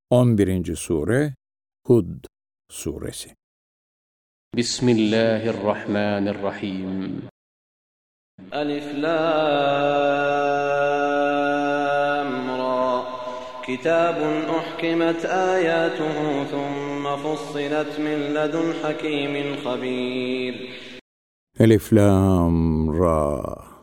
11. Sure Hud Suresi. Bismillahirrahmanirrahim. Alif Lam Ra. Kitabun uhkimet ayatuhu thumma fussilet min ledun hakimin habir. Elif Lam Ra.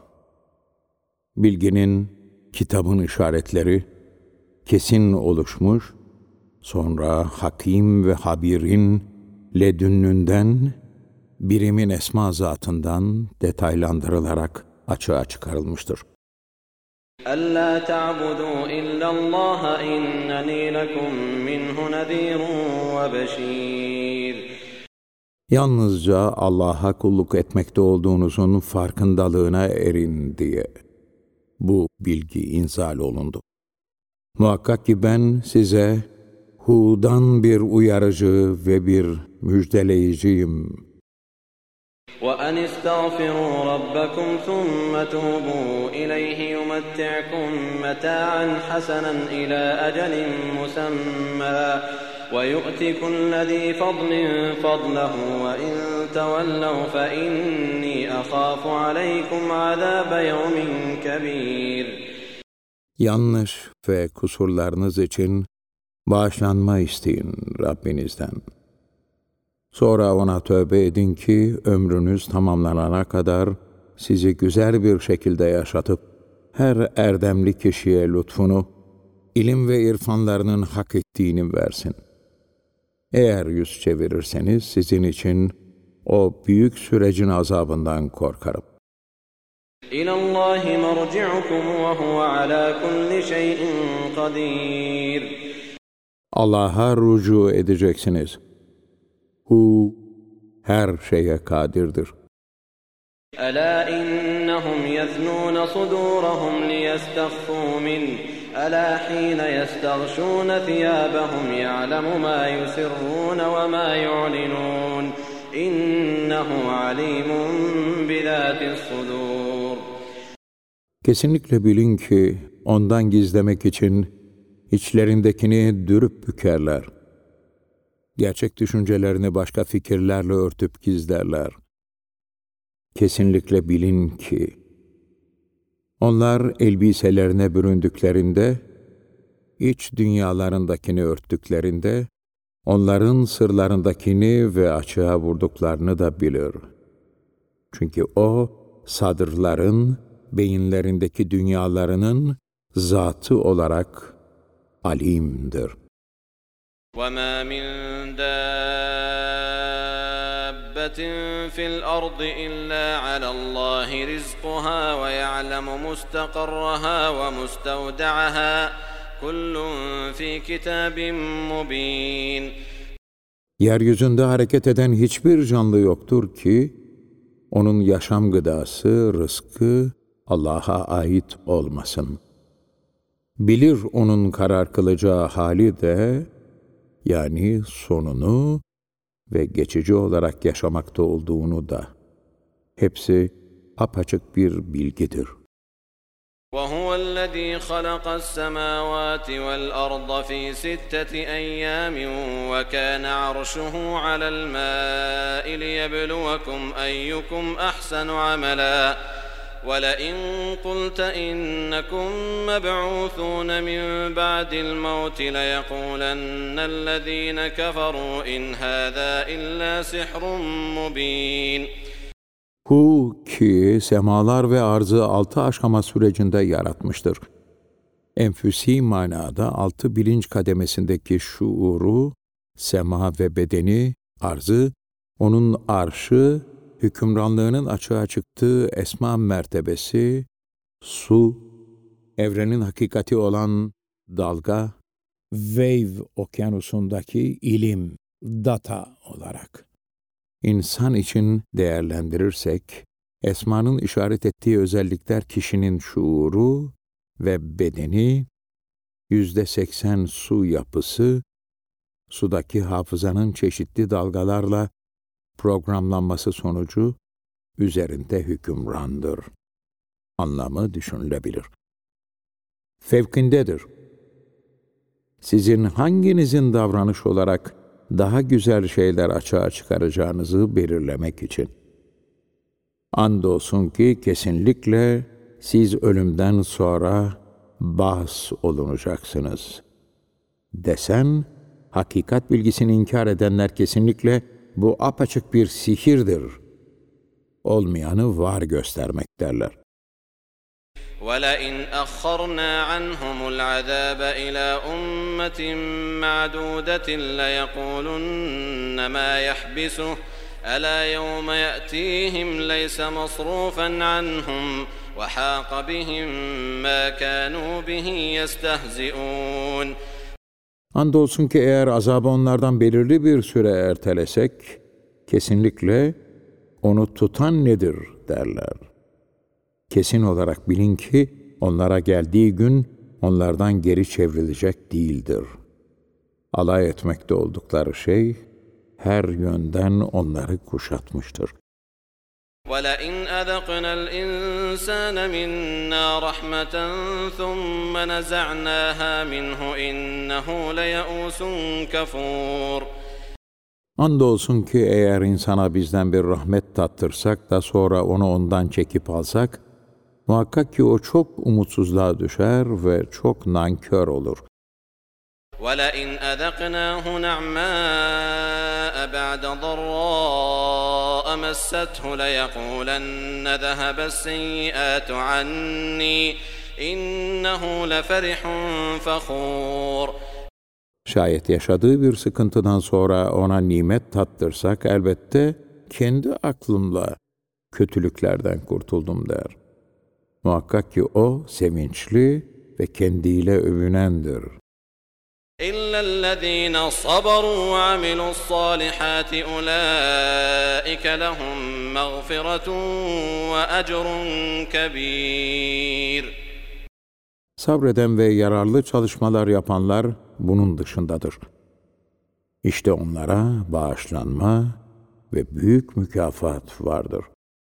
Bilginin, kitabın işaretleri kesin oluşmuş, sonra Hakim ve Habir'in ledünnünden, birimin esma zatından detaylandırılarak açığa çıkarılmıştır. أَلَّا تَعْبُدُوا إِلَّا اللّٰهَ إِنَّنِي لَكُمْ مِنْهُ نَذ۪يرٌ وَبَش۪يرٌ. Yalnızca Allah'a kulluk etmekte olduğunuzun farkındalığına erin diye bu bilgi inzal olundu. Muhakkak ki ben size Hud'dan bir uyarıcı ve bir müjdeleyiciyim. وَأَنِ اسْتَغْفِرُوا رَبَّكُمْ ثُمَّ تُوبُوا إِلَيْهِ يُمَتِّعْكُمْ مَتَاعًا حَسَنًا إِلَى أَجَلٍ مُّسَمًّى وَيُؤْتِ كُلَّ ذِي فَضْلٍ فَضْلَهُ وَإِن تَوَلَّوْا فَإِنِّي أَخَافُ عَلَيْكُمْ عَذَابَ يَوْمٍ كَبِيرٍ. Yanlış ve kusurlarınız için bağışlanma isteyin Rabbinizden. Sonra ona tövbe edin ki ömrünüz tamamlanana kadar sizi güzel bir şekilde yaşatıp her erdemli kişiye lütfunu, ilim ve irfanlarının hak ettiğini versin. Eğer yüz çevirirseniz sizin için o büyük sürecin azabından korkarım. إِلَى اللّٰهِ مَرْجِعُكُمْ وَهُوَ عَلَى كُلِّ شَيْءٍ قَدِيرٌ. Allah'a rücu edeceksiniz. Hu her şeye kadirdir. أَلَا إِنَّهُمْ يَثْنُونَ صُدُورَهُمْ لِيَسْتَخْفُوا مِنْهُ أَلَا حِينَ يَسْتَغْشُونَ ثِيَابَهُمْ يَعْلَمُ مَا يُسِرُّونَ وَمَا يُعْلِنُونَ إِنَّهُ عَلِيمٌ بِذَاتِ الصُّدُورِ. Kesinlikle bilin ki ondan gizlemek için içlerindekini dürüp bükerler. Gerçek düşüncelerini başka fikirlerle örtüp gizlerler. Kesinlikle bilin ki onlar elbiselerine büründüklerinde, iç dünyalarındakini örttüklerinde, onların sırlarındakini ve açığa vurduklarını da bilir. Çünkü o, sadırların, beyinlerindeki dünyalarının zatı olarak alimdir. وَمَا مِنْ دَابَّةٍ فِي الْأَرْضِ إِلَّا عَلَى اللّٰهِ رِزْقُهَا وَيَعْلَمُ مُسْتَقَرَّهَا وَمُسْتَوْدَعَهَا كُلٌّ فِي كِتَابٍ مُّبِينٍ. Yeryüzünde hareket eden hiçbir canlı yoktur ki, onun yaşam gıdası, rızkı Allah'a ait olmasın. Bilir onun karar kılacağı hali de, yani sonunu ve geçici olarak yaşamakta olduğunu da. Hepsi apaçık bir bilgidir. وَهُوَ الَّذ۪ي خَلَقَ السَّمَاوَاتِ وَالْأَرْضَ فِي سِتَّةِ أَيَّامٍ وَكَانَ عَرْشُهُ عَلَى الْمَاءِ لِيَبْلُوَكُمْ أَيُّكُمْ أَحْسَنُ عَمَلًا وَلَئِنْ قُلْتَ إِنَّكُمْ مَبْعُوثُونَ مِنْ بَعْدِ الْمَوْتِ لَيَقُولَنَّ الَّذ۪ينَ كَفَرُوا إِنْ هَذَا إِلَّا سِحْرٌ مُّب۪ينٌ. Hu ki semalar ve arzı 6 aşama sürecinde yaratmıştır. Enfüsi manada 6 bilinç kademesindeki şuuru, sema ve bedeni, arzı, onun arşı, hükümranlığının açığa çıktığı esma mertebesi, su, evrenin hakikati olan dalga, wave okyanusundaki ilim, data olarak. İnsan için değerlendirirsek, esmanın işaret ettiği özellikler kişinin şuuru ve bedeni, %80 su yapısı, sudaki hafızanın çeşitli dalgalarla programlanması sonucu üzerinde hükümrandır. Anlamı düşünülebilir. Fevkindedir. sizin hanginizin davranış olarak daha güzel şeyler açığa çıkaracağınızı belirlemek için. Andolsun ki kesinlikle siz ölümden sonra bahs olunacaksınız. Desen, hakikat bilgisini inkar edenler kesinlikle bu apaçık bir sihirdir. Olmayanı var göstermek derler. وَلَئِنْ أَخَّرْنَا عَنْهُمُ الْعَذَابَ إِلَى أُمَّةٍ مَّعْدُودَةٍ لَّيَقُولُنَّ مَا يَحْبِسُهُ أَلَا يَوْمَ يَأْتِيهِمْ لَيْسَ مَصْرُوفًا عَنْهُمْ وَحَاقَ بِهِم مَّا كَانُوا بِهِ يَسْتَهْزِئُونَ. Andolsun ki eğer azabı onlardan belirli bir süre ertelesek, kesinlikle onu tutan nedir derler. Kesin olarak bilin ki onlara geldiği gün onlardan geri çevrilecek değildir. Alay etmekte oldukları şey her yönden onları kuşatmıştır. وَلَئِنْ أَذَقْنَا الْإِنسَانَ مِنَّا رَحْمَةً ثُمَّ نَزَعْنَاهَا مِنْهُ إِنَّهُ لَيَئُوسٌ كَفُورٌ. Andolsun ki eğer insana bizden bir rahmet tattırsak da sonra onu ondan çekip alsak, muhakkak ki o çok umutsuzluğa düşer ve çok nankör olur. وَلَئِنْ أَذَقْنَاهُ نَعْمَاءَ بَعْدَ ضَرَّاءَ مَسَّتْهُ لَيَقُولَنَّ ذَهَبَ السَّيِّئَاتُ عَنِّي إِنَّهُ لَفَرِحٌ فَخُورٌ. Şayet yaşadığı bir sıkıntıdan sonra ona nimet tattırsak elbette kendi aklımla kötülüklerden kurtuldum der. Muhakkak ki o sevinçli ve kendiyle övünendir. إِلَّا الَّذِينَ صَبَرُوا وَعَمِلُوا الصَّالِحَاتِ أُولَٰئِكَ لَهُم مَّغْفِرَةٌ وَأَجْرٌ كَبِيرٌ. Sabreden ve yararlı çalışmalar yapanlar bunun dışındadır. İşte onlara bağışlanma ve büyük mükafat vardır.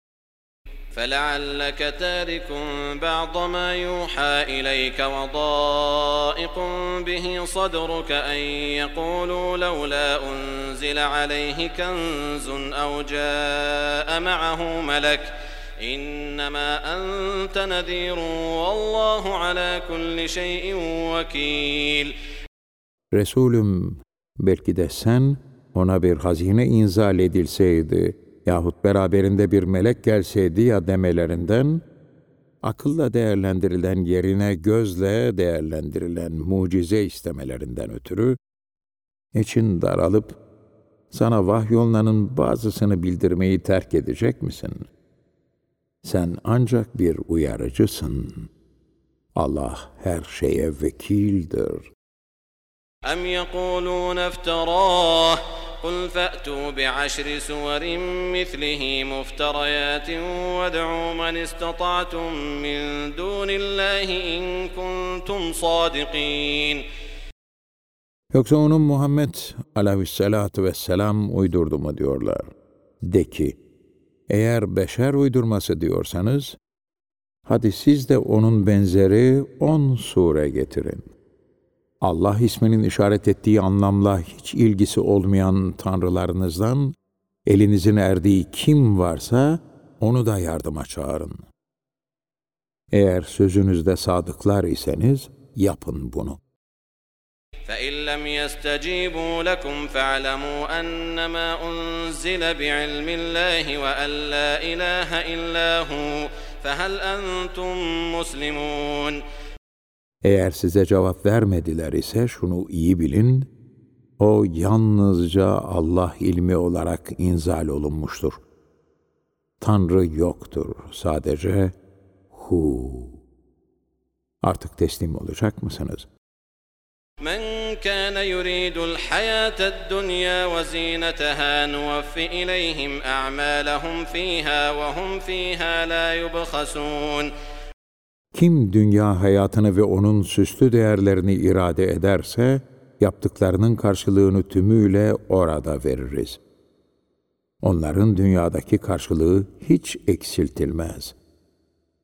فَلَعَلَّكَ تَارِكٌ بَعْضَ مَا يُوحَىٰ إِلَيْكَ وَضَائِقٌ بِهِ صَدْرُكَ أَن يَقُولُوا لَوْلَا أُنزِلَ عَلَيْهِ كَنزٌ أَوْ جَاءَ مَعَهُ مَلَكٌ إِنَّمَا أَنتَ نَذِيرٌ وَاللَّهُ عَلَى كُلِّ شَيْءٍ وَكِيلٌ. Resulüm, belki de sen ona bir hazine inzal edilseydi yahut beraberinde bir melek gelseydi ya demelerinden, akılla değerlendirilen yerine gözle değerlendirilen mucize istemelerinden ötürü, için daralıp sana vahyolunanın bazısını bildirmeyi terk edecek misin? Sen ancak bir uyarıcısın. Allah her şeye vekildir. أَمْ يَقُولُونَ افْتَرَاهُ قُلْ فَأْتُوا بِعَشْرِ سُوَرٍ مِّثْلِهِ مُفْتَرَيَاتٍ وَادْعُوا مَنِ اسْتَطَعْتُم مِّن دُونِ اللَّهِ إِن كُنتُمْ صَادِقِينَ. Yoksa onun Muhammed aleyhissalatu vesselam uydurdu mu diyorlar. De ki, eğer beşer uydurması diyorsanız, hadi siz de onun benzeri 10 sure getirin. Allah isminin işaret ettiği anlamla hiç ilgisi olmayan tanrılarınızdan, elinizin erdiği kim varsa onu da yardıma çağırın. Eğer sözünüzde sadıklar iseniz yapın bunu. فَإِن لَّمْ يَسْتَجِيبُوا لَكُمْ فَاعْلَمُوا أَنَّمَا أُنزِلَ بِعِلْمِ اللَّهِ وَأَن لَّا إِلَٰهَ إِلَّا هُوَ فَهَلْ أَنتُم مُّسْلِمُونَ. Eğer size cevap vermediler ise şunu iyi bilin, o yalnızca Allah ilmi olarak inzal olunmuştur. Tanrı yoktur, sadece Hu. Artık teslim olacak mısınız? مَنْ كَانَ يُرِيدُ الْحَيَاةَ الدُّنْيَا وَزِينَتَهَا نُوَفِّ إِلَيْهِمْ أَعْمَالَهُمْ فِيهَا وَهُمْ فِيهَا لَا يُبْخَسُونَ. Kim dünya hayatını ve onun süslü değerlerini irade ederse, yaptıklarının karşılığını tümüyle orada veririz. Onların dünyadaki karşılığı hiç eksiltilmez.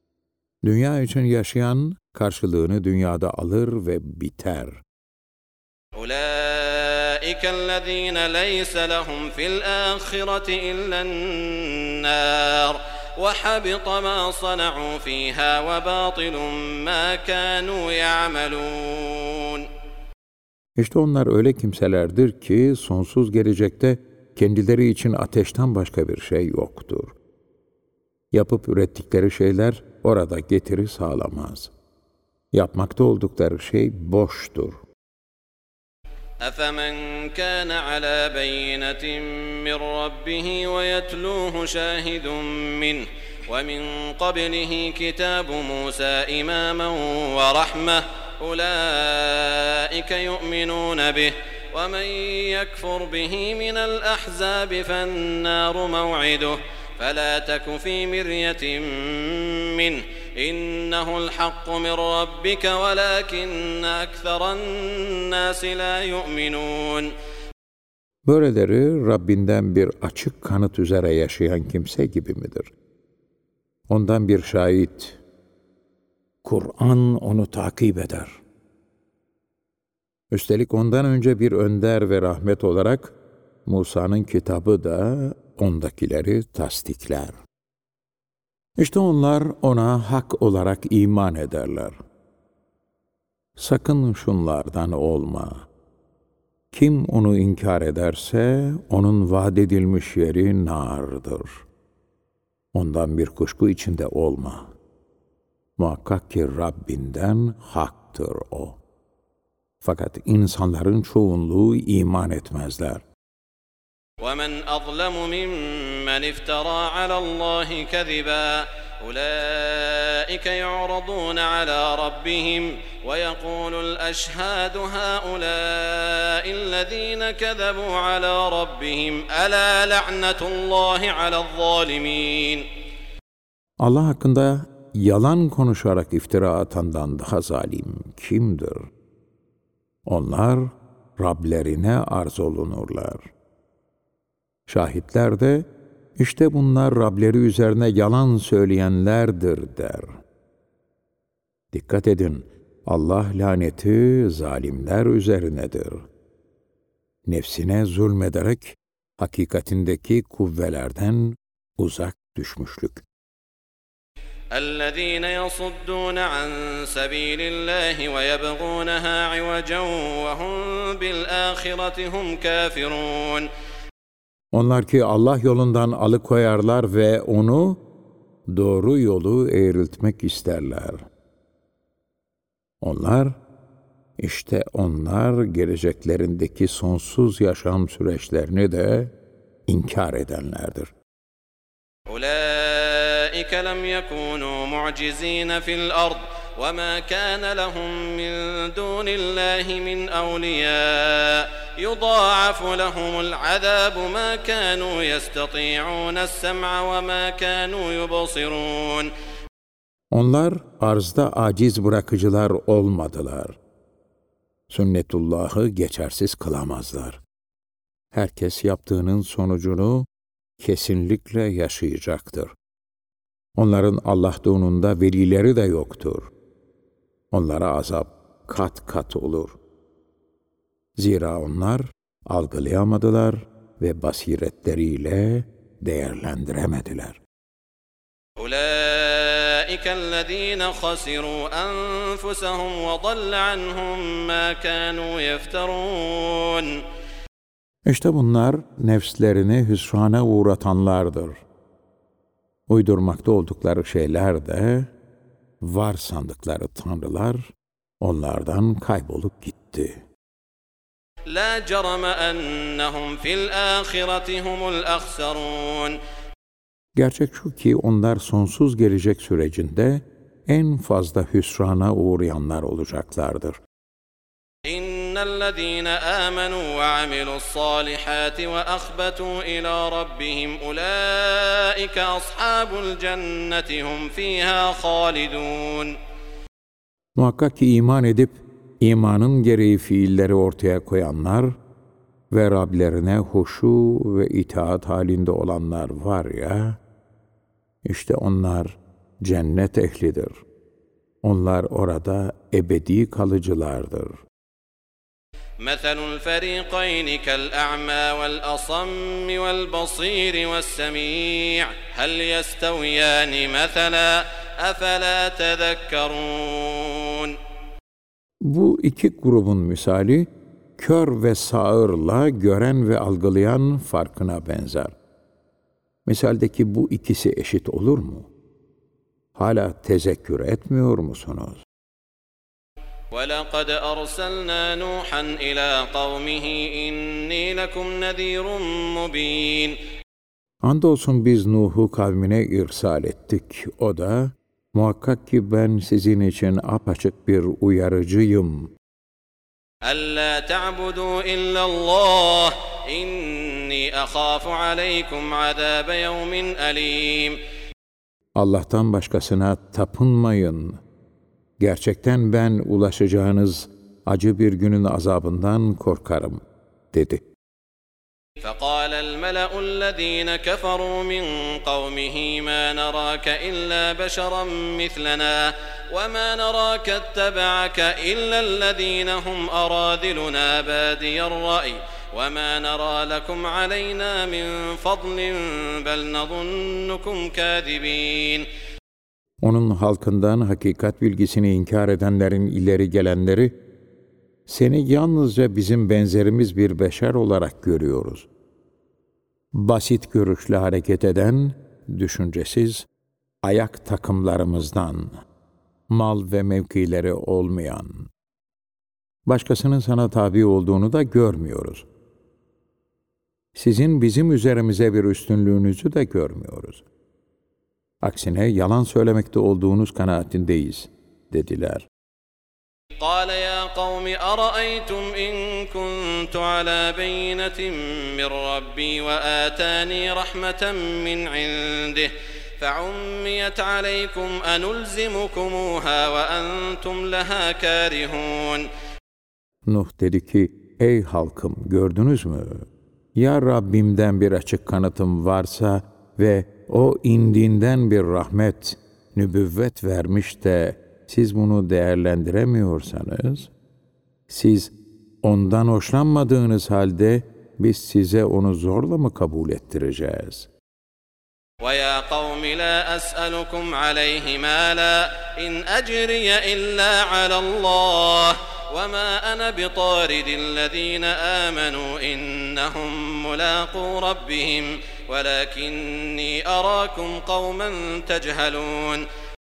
Dünya için yaşayan, karşılığını dünyada alır ve biter. أولئك الذين ليس لهم في الآخرة إلا النار وحبط ما صنعوا فيها وباطل ما كانوا يعملون. İşte onlar öyle kimselerdir ki sonsuz gelecekte kendileri için ateşten başka bir şey yoktur. Yapıp ürettikleri şeyler orada getiri sağlamaz. Yapmakta oldukları şey boştur. أفمن كان على بينة من ربه ويتلوه شاهد منه ومن قبله كتاب موسى إماما ورحمة أولئك يؤمنون به ومن يكفر به من الأحزاب فالنار موعده فلا تك في مرية منه إنه الحق من ربك ولكن أكثر الناس لا يؤمنون. Böyleleri Rabbinden bir açık kanıt üzere yaşayan kimse gibi midir? Ondan bir şahit, Kur'an onu takip eder. Üstelik ondan önce bir önder ve rahmet olarak Musa'nın kitabı da ondakileri tasdikler. İşte onlar ona hak olarak iman ederler. Sakın şunlardan olma. Kim onu inkar ederse onun vaat edilmiş yeri nardır. Ondan bir kuşku içinde olma. Muhakkak ki Rabbinden haktır o. Fakat insanların çoğunluğu iman etmezler. وَمَنْ أَظْلَمُ مِمَّنِ افْتَرَى عَلَى اللّٰهِ كَذِبًا أُولَٰئِكَ يُعْرَضُونَ عَلَى رَبِّهِمْ وَيَقُولُ الْأَشْهَادُ هَٰؤُلَاءِ الَّذ۪ينَ كَذَبُوا عَلَى رَبِّهِمْ أَلَا لَعْنَةُ اللّٰهِ عَلَى الظَّالِمِينَ. Allah hakkında yalan konuşarak iftira atandan daha zalim kimdir? Onlar Rablerine arz olunurlar. Şahitler de, işte bunlar Rableri üzerine yalan söyleyenlerdir der. Dikkat edin, Allah laneti zalimler üzerinedir. Nefsine zulmederek hakikatindeki kuvvelerden uzak düşmüşlük. الذين يصدون عن سبيل الله ويبغونها عوجا وهم بالآخرة هم كافرون. Onlar ki Allah yolundan alıkoyarlar ve onu doğru yolu eğriltmek isterler. Onlar geleceklerindeki sonsuz yaşam süreçlerini de inkar edenlerdir. أولئك لم يكونوا معجزين في الأرض وما كان لهم من دون الله من أولياء يضاعف لهم العذاب ما كانوا يستطيعون السمع وما كانوا يبصرون. Onlar arzda aciz bırakıcılar olmadılar. Sünnetullah'ı geçersiz kılamazlar. Herkes yaptığının sonucunu kesinlikle yaşayacaktır. Onların Allah doğununda velileri de yoktur. Onlara azap kat kat olur. Zira onlar algılayamadılar ve basiretleriyle değerlendiremediler. أولئك الذين خسروا أنفسهم وضل عنهم ما كانوا يفترون. İşte bunlar nefslerini hüsrana uğratanlardır. Uydurmakta oldukları şeyler de var sandıkları tanrılar onlardan kaybolup gitti. لا جرم أنهم في الآخرة هم الأخسرون. Gerçek şu ki onlar sonsuz gelecek sürecinde en fazla hüsrana uğrayanlar olacaklardır. إن الذين آمنوا وعملوا الصالحات وأخبتوا إلى ربهم أولئك أصحاب الجنة هم فيها خالدون. Muhakkak ki iman edip imanın gereği fiilleri ortaya koyanlar ve Rablerine huşu ve itaat halinde olanlar var ya, işte onlar cennet ehlidir. Onlar orada ebedi kalıcılardır. مثل الفريقين كالأعمى والأصم والبصير والسميع هل يستويان مثلا أفلا تذكرون. Bu iki grubun misali, kör ve sağırla gören ve algılayan farkına benzer. Misaldeki bu ikisi eşit olur mu? Hala tezekkür etmiyor musunuz? وَلَقَدْ أَرْسَلْنَا نُوحًا إِلَى قَوْمِهِ إِنِّي لَكُمْ نَذِيرٌ مُّبِينٌ. Andolsun biz Nuh'u kavmine irsal ettik. O da, muhakkak ki ben sizin için apaçık bir uyarıcıyım. أَلَّا تَعْبُدُوا إِلَّا اللّٰهِ إِنِّي أَخَافُ عَلَيْكُمْ عَذَابَ يَوْمٍ أَلِيمٍ. Allah'tan başkasına tapınmayın. Gerçekten ben ulaşacağınız acı bir günün azabından korkarım, dedi. فَقَالَ الْمَلَأُ الَّذ۪ينَ كَفَرُوا مِنْ قَوْمِهِ مَا نَرَاكَ إِلَّا بَشَرًا مِثْلَنَا وَمَا نَرَاكَ اتَّبَعَكَ إِلَّا الَّذ۪ينَ هُمْ أَرَاذِلُنَا بَادِيَ الرَّأْيِ وَمَا نَرَى لَكُمْ عَلَيْنَا مِنْ فَضْلٍ بَلْ نَظُنُّكُمْ كَاذِبِينَ. Onun halkından hakikat bilgisini inkar edenlerin ileri gelenleri, seni yalnızca bizim benzerimiz bir beşer olarak görüyoruz. Basit görüşle hareket eden, düşüncesiz, ayak takımlarımızdan, mal ve mevkileri olmayan, başkasının sana tabi olduğunu da görmüyoruz. Sizin bizim üzerimize bir üstünlüğünüzü de görmüyoruz. Aksine yalan söylemekte olduğunuz kanaatindeyiz, dediler. قال يا قوم أرأيتم إن كنت على بينة من ربي وآتاني رحمة من عنده فعميت عليكم أنلزمكموها وأنتم لها كارهون. Nuh dedi ki, ey halkım gördünüz mü? Ya Rabbimden bir açık kanıtım varsa ve o indiğinden bir rahmet, nübüvvet vermiş de siz bunu değerlendiremiyorsanız, siz ondan hoşlanmadığınız halde biz size onu zorla mı kabul ettireceğiz? وَيَا قَوْمِ لَا أَسْأَلُكُمْ عَلَيْهِ مَالًا إِنْ أَجْرِيَ إِلَّا عَلَى اللّٰهِ وَمَا أَنَا بِطَارِدِ الَّذ۪ينَ آمَنُوا إِنَّهُمْ مُلَاقُو رَبِّهِمْ وَلَكِنِّي أَرَاكُمْ قَوْمًا تَجْهَلُونَ.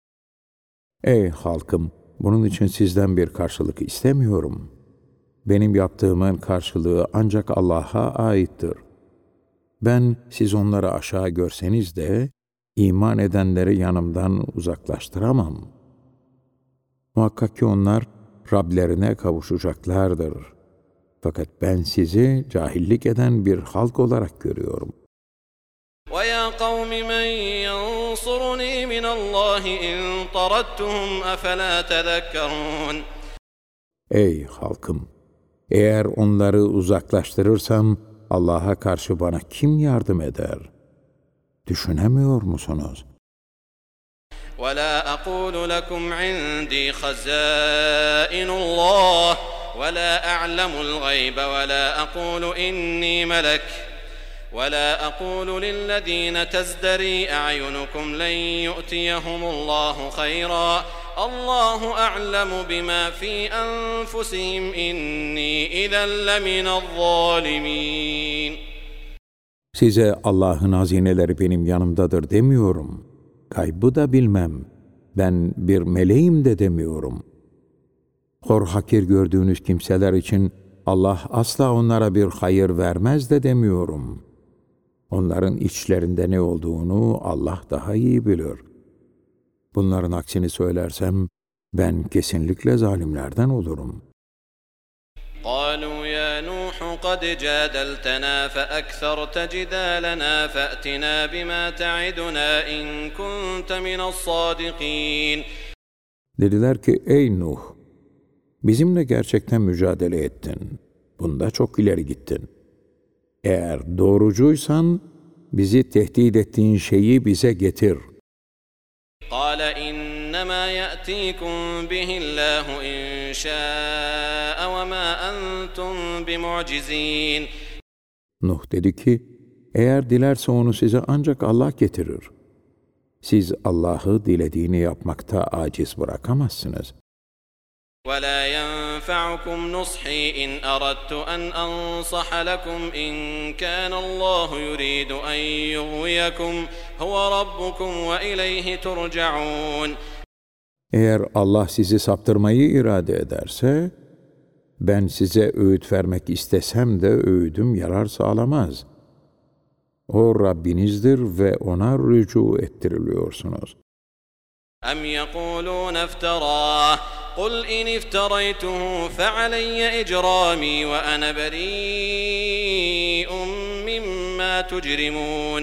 Ey halkım! Bunun için sizden bir karşılık istemiyorum. Benim yaptığımın karşılığı ancak Allah'a aittir. Ben siz onları aşağı görseniz de iman edenleri yanımdan uzaklaştıramam. Muhakkak ki onlar Rablerine kavuşacaklardır. Fakat ben sizi cahillik eden bir halk olarak görüyorum. وَيَا قَوْمِ مَنْ يَنْصُرُنِي مِنَ اللّٰهِ اِنْ طَرَدْتُهُمْ اَفَلَا تَذَكَّرُونَ. Ey halkım! Eğer onları uzaklaştırırsam Allah'a karşı bana kim yardım eder? Düşünemiyor musunuz? وَلَا أَقُولُ لَكُمْ عِنْدِي خَزَائِنُ اللّٰهِ وَلَا أَعْلَمُ الْغَيْبَ وَلَا أَقُولُ إِنِّي مَلَكٌ وَلَا أَقُولُ لِلَّذ۪ينَ تَزْدَرِي أَعْيُنُكُمْ لَنْ يُؤْتِيَهُمُ اللّٰهُ خَيْرًا اللّٰهُ أَعْلَمُ بِمَا فِي أَنْفُسِهِمْ إِنِّي إِذًا لَمِنَ الظَّالِمِينَ. Size Allah'ın hazineleri benim yanımdadır demiyorum. Gaybı da bilmem. Ben bir meleğim de demiyorum. Hor hakir gördüğünüz kimseler için Allah asla onlara bir hayır vermez de demiyorum. Onların içlerinde ne olduğunu Allah daha iyi bilir. Bunların aksini söylersem ben kesinlikle zalimlerden olurum. قالوا يا نوح قد جادلتنا فأكثرت جدالنا فأتنا بما تعدنا إن كنت من الصادقين. Dediler ki ey Nuh, bizimle gerçekten mücadele ettin. Bunda çok ileri gittin. Eğer doğrucuysan bizi tehdit ettiğin şeyi bize getir. قال إنما إنما يأتيكم به الله إن شاء وما أنتم بمعجزين. Nuh dedi ki, eğer dilerse onu size ancak Allah getirir. Siz Allah'ı dilediğini yapmakta aciz bırakamazsınız. وَلَا يَنْفَعُكُمْ نُصْحِي إِنْ أَرَدْتُ أَنْ أَنْصَحَ لَكُمْ إِنْ كَانَ اللّٰهُ يُرِيدُ أَنْ يُغْوِيَكُمْ هُوَ رَبُّكُمْ وَإِلَيْهِ تُرْجَعُونَ. Eğer Allah sizi saptırmayı irade ederse, ben size öğüt vermek istesem de öğüdüm yarar sağlamaz. O Rabbinizdir ve ona rücu ettiriliyorsunuz. أَمْ يَقُولُونَ افْتَرَاهُ قُلْ إِنِ افْتَرَيْتُهُ فَعَلَيَّ إِجْرَامِي وَأَنَا بَرِيءٌ مِّمَّا تُجْرِمُونَ.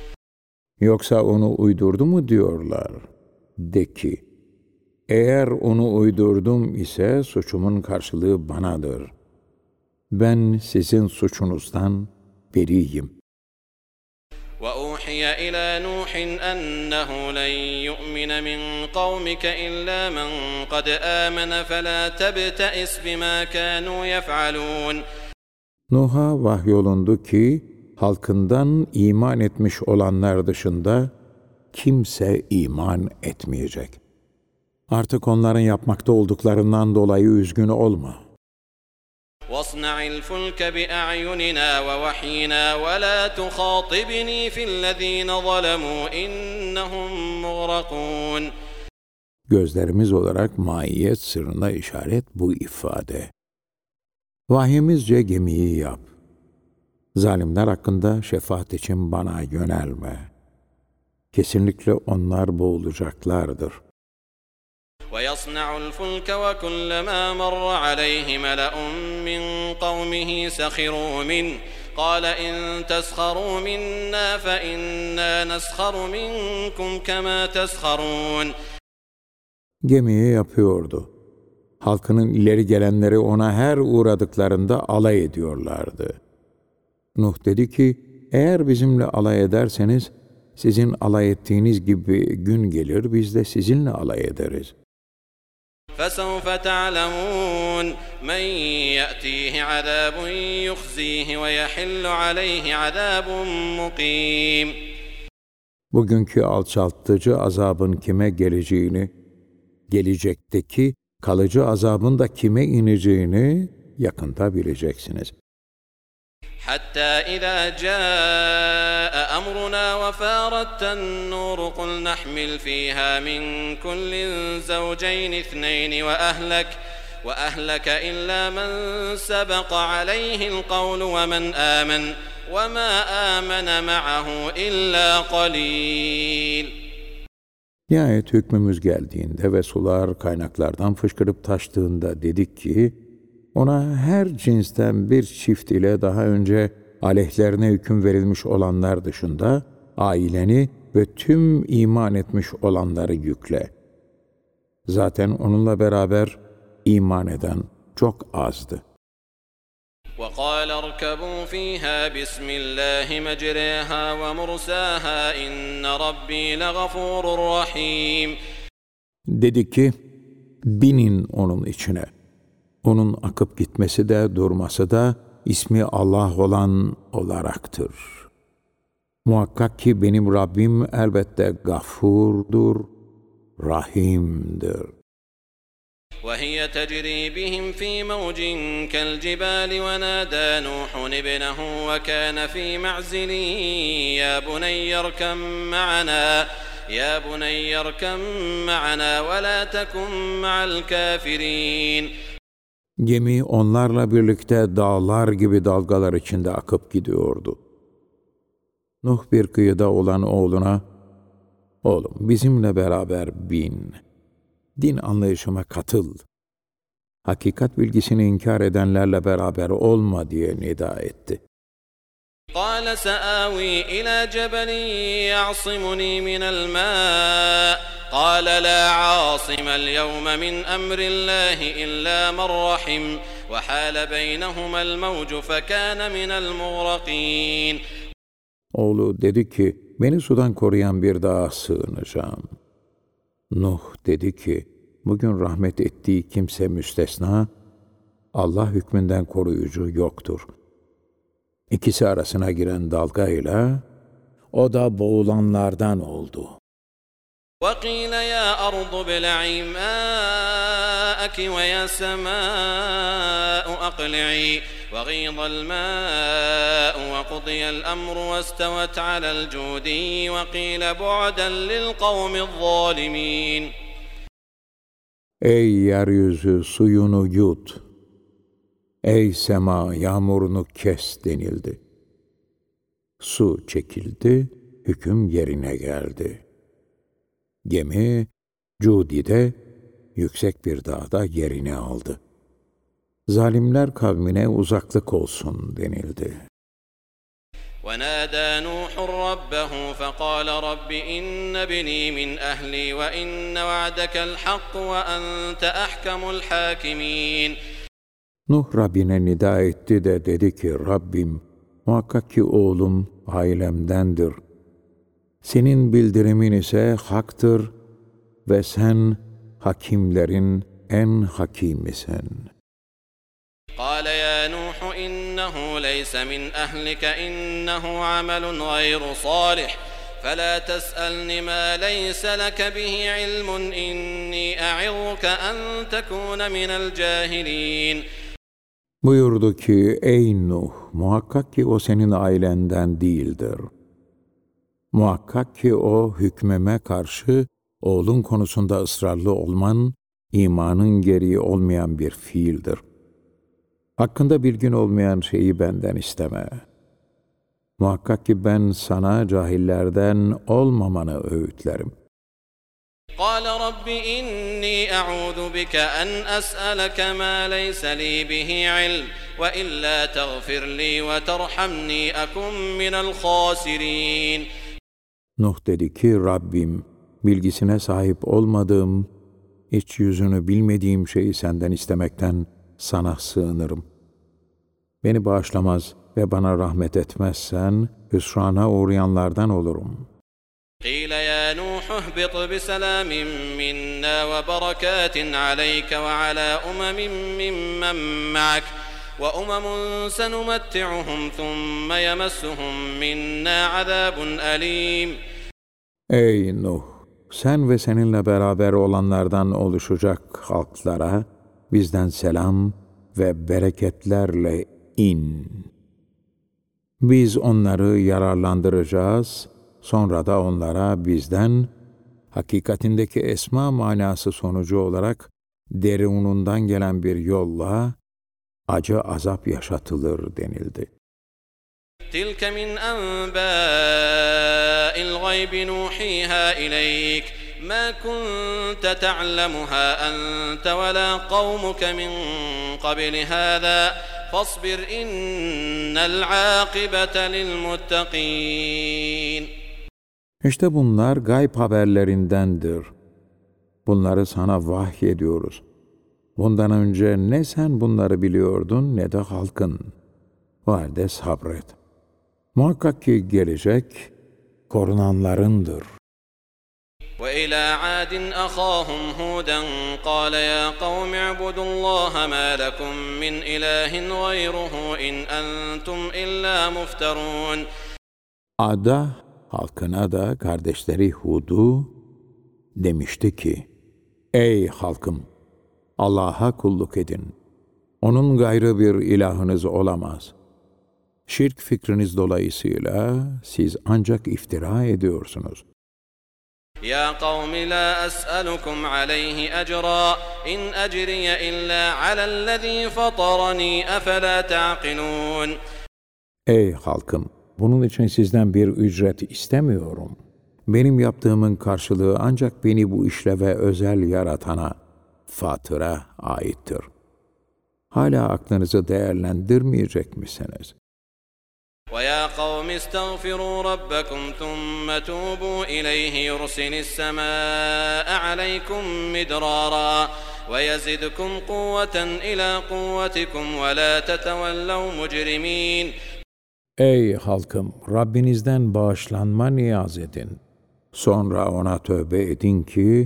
Yoksa onu uydurdu mu diyorlar? De ki, eğer onu uydurdum ise suçumun karşılığı banadır. Ben sizin suçunuzdan beriyim. وَأُوحِيَ إِلَى نُوحٍ أَنَّهُ لَنْ يُؤْمِنَ مِنْ قَوْمِكَ إِلَّا مَنْ قَدْ آمَنَ فَلَا تَبْتَئِسْ بِمَا كَانُوا يَفْعَلُونَ. Nuh'a vahyolundu ki, halkından iman etmiş olanlar dışında kimse iman etmeyecek. Artık onların yapmakta olduklarından dolayı üzgün olma. وَاصْنَعِ الْفُلْكَ بِأَعْيُنِنَا وَوَحْيِنَا وَلَا تُخَاطِبْنِي فِي الَّذ۪ينَ ظَلَمُوا إِنَّهُمْ مُغْرَقُونَ. Gözlerimiz olarak maiyet sırrına işaret bu ifade. Vahyimizce gemiyi yap. Zalimler hakkında şefaat için bana yönelme. Kesinlikle onlar boğulacaklardır. وَيَصْنَعُ الْفُلْكَ وَكُلَّمَا مَرَّ عَلَيْهِ مَلَأٌ مِّن قَوْمِهِ سَخِرُوا مِنْهُ قَالَ إِن تَسْخَرُوا مِنَّا فَإِنَّا نَسْخَرُ مِنكُمْ كَمَا تَسْخَرُونَ. Gemiyi yapıyordu. Halkının ileri gelenleri ona her uğradıklarında alay ediyorlardı. Nuh dedi ki, eğer bizimle alay ederseniz, sizin alay ettiğiniz gibi gün gelir, biz de sizinle alay ederiz. فَسَوْفَ تَعْلَمُونَ مَنْ يَأْتِيهِ عَذَابٌ يُخْزِيهِ وَيَحِلُّ عَلَيْهِ عَذَابٌ مُقِيمٌ. Bugünkü alçaltıcı azabın kime geleceğini, gelecekteki kalıcı azabın da kime ineceğini yakında bileceksiniz. حتى إذا جاء أمرنا وفارت النور قل نحمل فيها من كل زوجين اثنين وأهلك إلا من سبق عليه القول ومن آمن وما آمن معه إلا قليل. Nihayet hükmümüz geldiğinde ve sular kaynaklardan fışkırıp taştığında dedik ki, ona her cinsten bir çift ile daha önce aleyhlerine hüküm verilmiş olanlar dışında aileni ve tüm iman etmiş olanları yükle. Zaten onunla beraber iman eden çok azdı. وَقَالَ ارْكَبُوا فِيهَا بِسْمِ اللّٰهِ مَجْرَاهَا وَمُرْسَاهَا إِنَّ رَبِّي لَغَفُورٌ رَحِيمٌ. Dedi ki, binin onun içine. Onun akıp gitmesi de durması da ismi Allah olan olaraktır. Muhakkak ki benim Rabbim elbette gafurdur, rahimdir. وَهِيَ تَجْرِي بِهِمْ فِي مَوْجٍ كَالْجِبَالِ وَنَادَى نُوحٌ ابْنَهُ وَكَانَ فِي مَعْزِلٍ يَا بُنَيَّ ارْكَبْ مَعَنَا وَلَا تَكُنْ مَعَ الْكَافِرِينَ. Gemi onlarla birlikte dağlar gibi dalgalar içinde akıp gidiyordu. Nuh bir kıyıda olan oğluna, "Oğlum bizimle beraber bin, din anlayışıma katıl, hakikat bilgisini inkar edenlerle beraber olma" diye nida etti. قَالَ سَآوِي إِلَى جَبَلٍ يَعْصِمُنِي مِنَ الْمَاءِ قَالَ لَا عَاصِمَ الْيَوْمَ مِنْ أَمْرِ اللّٰهِ إِلَّا مَنْ رَحِمَ وَحَالَ بَيْنَهُمَا الْمَوْجُ فَكَانَ مِنَ الْمُغْرَقِينَ. Oğlu dedi ki, beni sudan koruyan bir dağa sığınacağım. Nuh dedi ki, bugün rahmet ettiği kimse müstesna, Allah hükmünden koruyucu yoktur. İkisi arasına giren dalgayla, o da boğulanlardan oldu. وَقِيلَ يَا أَرْضُ ابْلَعِي مَاءَكِ وَيَا سَمَاءُ أَقْلِعِي وَغِيضَ الْمَاءُ وَقُضِيَ الْأَمْرُ وَاسْتَوَتْ عَلَى الْجُودِيِّ وَقِيلَ بُعْدًا لِلْقَوْمِ الظَّالِمِينَ Ey yeryüzü suyunu yut, ey sema yağmurunu kes denildi. Su çekildi, hüküm yerine geldi. Gemi, Cudi'de, yüksek bir dağda yerini aldı. Zalimler kavmine uzaklık olsun denildi. وَنَادَى نُوحٌ رَبَّهُ فَقَالَ رَبِّ إِنَّ ابْنِي مِنْ أَهْلِي وَإِنَّ وَعْدَكَ الْحَقُّ وَأَنْتَ أَحْكَمُ الْحَاكِمِينَ Nuh Rabbine nida etti de dedi ki, Rabbim, muhakkak ki oğlum ailemdendir. Senin bildirimin ise haktır ve sen hakimlerin en hakimisin. قال يا نوح إنه ليس من أهلك إنه عمل غير صالح فلا تسألني ما ليس لك به علم إني أعظك أن تكون من الجاهلين. Buyurdu ki, ey Nuh, muhakkak ki o senin ailenden değildir. Muhakkak ki o hükmeme karşı oğlun konusunda ısrarlı olman, imanın gereği olmayan bir fiildir. Hakkında bilgin olmayan şeyi benden isteme. Muhakkak ki ben sana cahillerden olmamanı öğütlerim. قال رب إني أعوذ بك أن أسألك ما ليس لي به علم وإلا تغفر لي وترحمني أكن من الخاسرين. Nuh dedi ki, Rabbim, bilgisine sahip olmadığım, iç yüzünü bilmediğim şeyi senden istemekten sana sığınırım. Beni bağışlamaz ve bana rahmet etmezsen, hüsrana uğrayanlardan olurum. قيل يا نوح اهبط بسلام منا وبركات عليك وعلى ممن معك وأمم سنمتعهم ثم يمسهم منا عذاب أليم. Ey Nuh! Sen ve seninle beraber olanlardan oluşacak halklara bizden selam ve bereketlerle in. Biz onları yararlandıracağız, sonra da onlara bizden, hakikatindeki esma manası sonucu olarak derunundan gelen bir yolla acı azap yaşatılır denildi. تِلْكَ مِنْ أَنْبَاءِ الْغَيْبِ نُوحِيهَا إِلَيْكَ مَا كُنْتَ تَعْلَمُهَا أَنْتَ وَلَا قَوْمُكَ مِنْ قَبْلِ هَذَا فَاصْبِرْ إِنَّ الْعَاقِبَةَ لِلْمُتَّقِينَ. İşte bunlar gayb haberlerindendir. Bunları sana vahyediyoruz. Bundan önce ne sen bunları biliyordun ne de halkın. O halde sabret. Muhakkak ki gelecek korunanlarındır. وَإِلَى عَادٍ أَخَاهُمْ هُودًا قَالَ يَا قَوْمِ اعْبُدُوا اللَّهَ مَا لَكُمْ مِنْ إِلَٰهٍ غَيْرُهُ إِنْ أَنْتُمْ إِلَّا مُفْتَرُونَ. Ad'a, halkına da kardeşleri Hud'u demişti ki, ey halkım! Allah'a kulluk edin. Onun gayrı bir ilahınız olamaz. Şirk fikriniz dolayısıyla siz ancak iftira ediyorsunuz. يا قوم لا أسألكم عليه أجرا إن أجري إلا على الذي فطرني أفلا تعقلون. Ey halkım! Bunun için sizden bir ücret istemiyorum. Benim yaptığımın karşılığı ancak beni bu işleve özel yaratana, Fatır'a aittir. Hala aklınızı değerlendirmeyecek misiniz? وَيَا قَوْمِ اسْتَغْفِرُوا رَبَّكُمْ ثُمَّ تُوبُوا إِلَيْهِ يُرْسِلِ السَّمَاءَ عَلَيْكُمْ مِدْرَارًا وَيَزِدْكُمْ قُوَّةً إِلَى قُوَّتِكُمْ وَلَا تَتَوَلَّوْا مُجْرِمِينَ. Ey halkım! Rabbinizden bağışlanma niyaz edin. Sonra ona tövbe edin ki,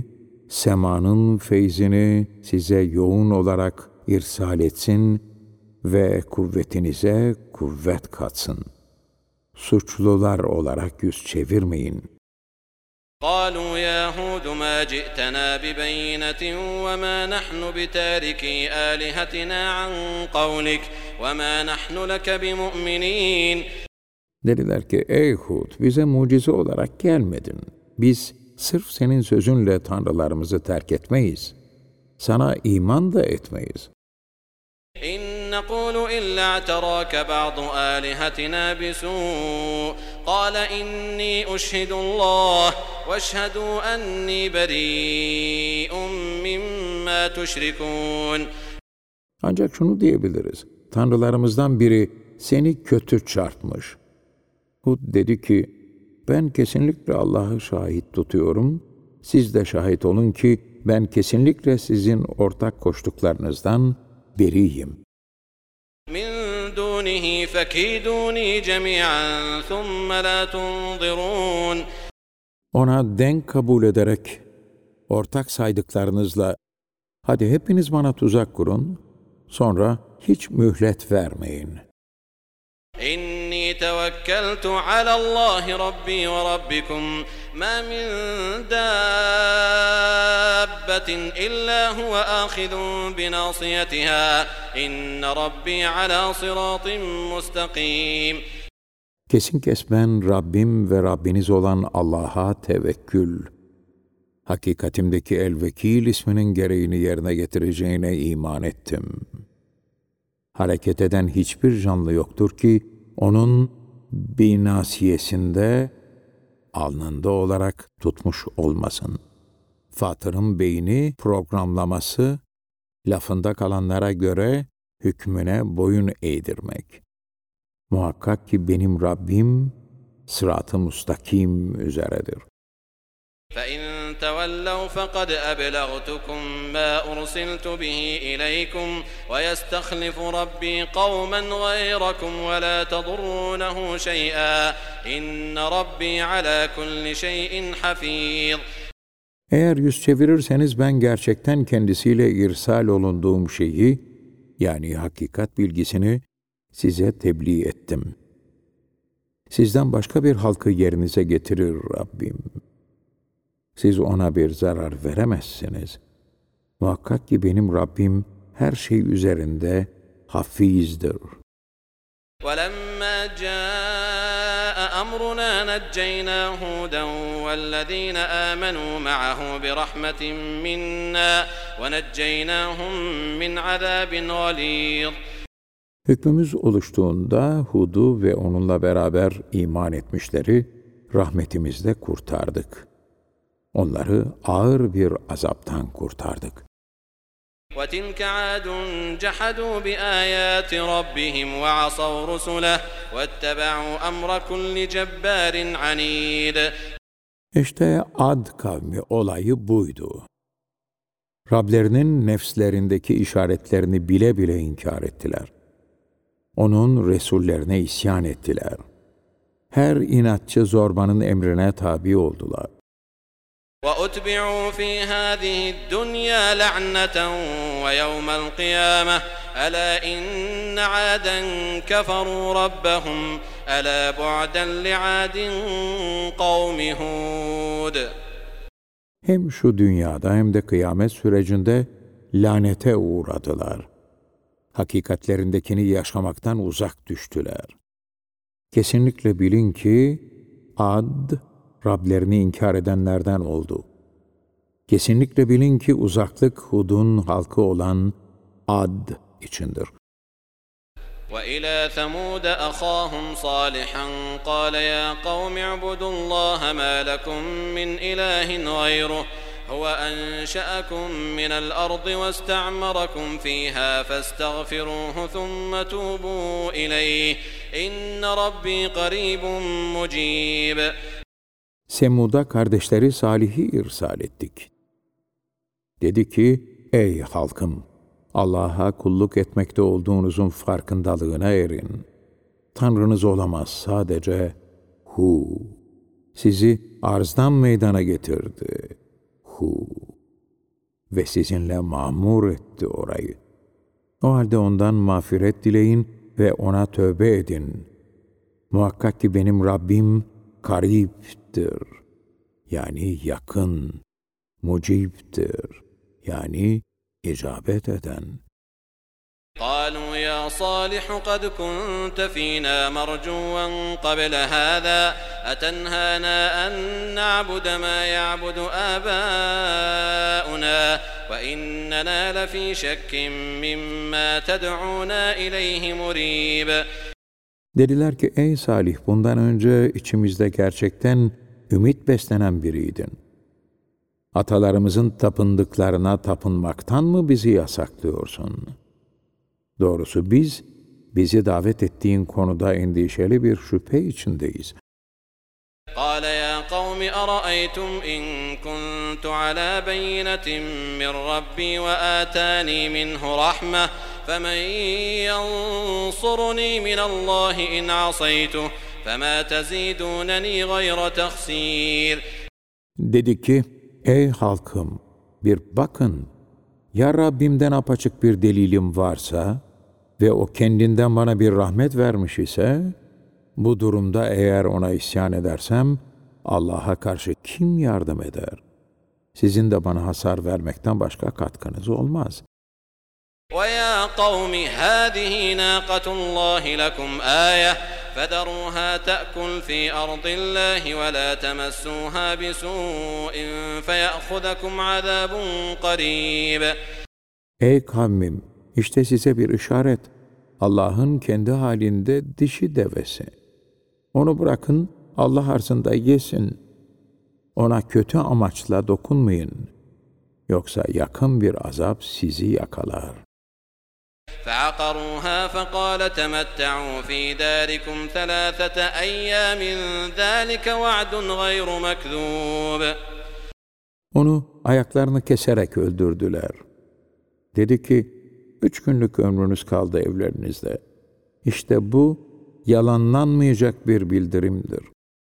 semanın feyzini size yoğun olarak irsal etsin ve kuvvetinize kuvvet katsın. Suçlular olarak yüz çevirmeyin. قالوا يا هود ما جئتنا ببينة وما نحن بتاركي آلهتنا عن قولك وما نحن لك بمؤمنين. Dediler ki, ey Hud, bize mucize olarak gelmedin. Biz sırf senin sözünle tanrılarımızı terk etmeyiz. Sana iman da etmeyiz. إن نقول إلا اعتراك بعض آلهتنا بسوء قال إني أشهد الله واشهدوا أني بريء مما تشركون. Ancak şunu diyebiliriz. Tanrılarımızdan biri seni kötü çarpmış. Hud dedi ki, ben kesinlikle Allah'ı şahit tutuyorum. Siz de şahit olun ki ben kesinlikle sizin ortak koştuklarınızdan beriyim. من دونه فكيدوني جميعا ثم لا تنظرون. Ona denk kabul ederek ortak saydıklarınızla hadi hepiniz bana tuzak kurun, sonra hiç mühlet vermeyin. إني توكلت على الله ربي وربكم ما من دابة إلا هو آخذ بناصيتها إن ربي على صراط مستقيم. Kesin kes ben Rabbim ve Rabbiniz olan Allah'a tevekkül. Hakikatimdeki El-Vekil isminin gereğini yerine getireceğine iman ettim. Hareket eden hiçbir canlı yoktur ki onun binasiyesinde, alnında olarak tutmuş olmasın. Fatır'ın beyni programlaması, lafında kalanlara göre hükmüne boyun eğdirmek. Muhakkak ki benim Rabbim sırat-ı müstakim üzeredir. فإن تولوا فقد أبلغتكم ما أرسلت به إليكم ويستخلف ربي قوما غيركم ولا تضرونه شيئا إن ربي على كل شيء حفيظ. Eğer yüz çevirirseniz ben gerçekten kendisiyle irsal olunduğum şeyi, yani hakikat bilgisini size tebliğ ettim. Sizden başka bir halkı yerinize getirir Rabbim. Siz ona bir zarar veremezsiniz. Muhakkak ki benim Rabbim her şey üzerinde hafizdir. وَلَمَّا جَاءَ أَمْرُنَا نَجَّيْنَا هُودًا وَالَّذِينَ آمَنُوا مَعَهُ بِرَحْمَةٍ مِنَّا وَنَجَّيْنَاهُمْ مِنْ عَذَابٍ غَلِيظٍ. Hükmümüz oluştuğunda Hud'u ve onunla beraber iman etmişleri rahmetimizle kurtardık. Onları ağır bir azaptan kurtardık. وَتِلْكَ عَادٌ جَحَدُوا بِآيَاتِ رَبِّهِمْ وَعَصَوْا رُسُلَهُ وَاتَّبَعُوا أَمْرَ كُلِّ جَبَّارٍ عَنِيدٍ. İşte Ad kavmi olayı buydu. Rablerinin nefslerindeki işaretlerini bile bile inkar ettiler. Onun Resullerine isyan ettiler. Her inatçı zorbanın emrine tabi oldular. وَأُتْبِعُوا فِي هَذِهِ الدُّنْيَا لَعْنَةً وَيَوْمَ الْقِيَامَةِ أَلَا إِنَّ عَادًا كَفَرُوا رَبَّهُمْ أَلَا بُعْدًا لِعَادٍ قَوْمِ هُودٍ. Hem şu dünyada hem de kıyamet sürecinde lanete uğradılar. Hakikatlerindekini yaşamaktan uzak düştüler. Kesinlikle bilin ki Ad, Rablerini inkar edenlerden oldu. Kesinlikle bilin ki uzaklık Hud'un halkı olan Ad içindir. وَإِلَى ثَمُودَ أَخَاهُمْ صَالِحًا قَالَ يَا قَوْمِ اعْبُدُوا اللَّهَ مَا لَكُمْ مِنْ إِلَٰهٍ غَيْرُهُ هُوَ أَنشَأَكُم مِّنَ الْأَرْضِ وَاسْتَعْمَرَكُمْ فِيهَا فَاسْتَغْفِرُوهُ ثُمَّ تُوبُوا إِلَيْهِ إِنَّ رَبِّي قَرِيبٌ مُّجِيبٌ. Semud'a kardeşleri Salih'i irsal ettik. Dedi ki, ey halkım! Allah'a kulluk etmekte olduğunuzun farkındalığına erin. Tanrınız olamaz sadece Hu. Sizi arzdan meydana getirdi. Hu. ve sizinle mamur etti orayı. O halde ondan mağfiret dileyin ve ona tövbe edin. Muhakkak ki benim Rabbim kariptir, yani yakın, mucibtir, yani icabet eden. قالوا يا صالح قد كنت فينا مرجوا قبل هذا أتنهانا أن نعبد ما يعبد آباؤنا وإننا لفي شك مما تدعونا إليه مريب. Dediler ki ey Salih, bundan önce içimizde gerçekten ümit beslenen biriydin. Atalarımızın tapındıklarına tapınmaktan mı bizi yasaklıyorsun? Doğrusu bizi davet ettiğin konuda endişeli bir şüphe içindeyiz. قال يا قوم أرأيتم إن كنت على بينة من ربي وآتاني منه رحمة فمن ينصرني من الله إن عصيته فما تزيدونني غير تخسير. Dedi ki, ey halkım, bir bakın, ya Rabbimden apaçık bir delilim varsa ve o kendinden bana bir rahmet vermiş ise, bu durumda eğer ona isyan edersem, Allah'a karşı kim yardım eder? Sizin de bana hasar vermekten başka katkınız olmaz. وَيَا قَوْمِ هَذِهِ نَاقَةُ اللّٰهِ لَكُمْ آيَةً فَذَرُوهَا تَأْكُلْ فِي أَرْضِ اللّٰهِ وَلَا تَمَسُّوهَا بِسُوءٍ فَيَأْخُذَكُمْ عَذَابٌ قَرِيبٌ. Ey kavmim, işte size bir işaret. Allah'ın kendi halinde dişi devesi. Onu bırakın, Allah arzında yesin. Ona kötü amaçla dokunmayın. Yoksa yakın bir azap sizi yakalar. فَعَقَرُوهَا فَقَالَ تَمَتَّعُوا فِي دَارِكُمْ ثَلَاثَةَ أَيَّامٍ ذَٰلِكَ وَعْدٌ غَيْرُ مَكْذُوبٍ. Onu ayaklarını keserek öldürdüler. Dedi ki, 3 günlük ömrünüz kaldı evlerinizde. İşte bu yalanlanmayacak bir bildirimdir.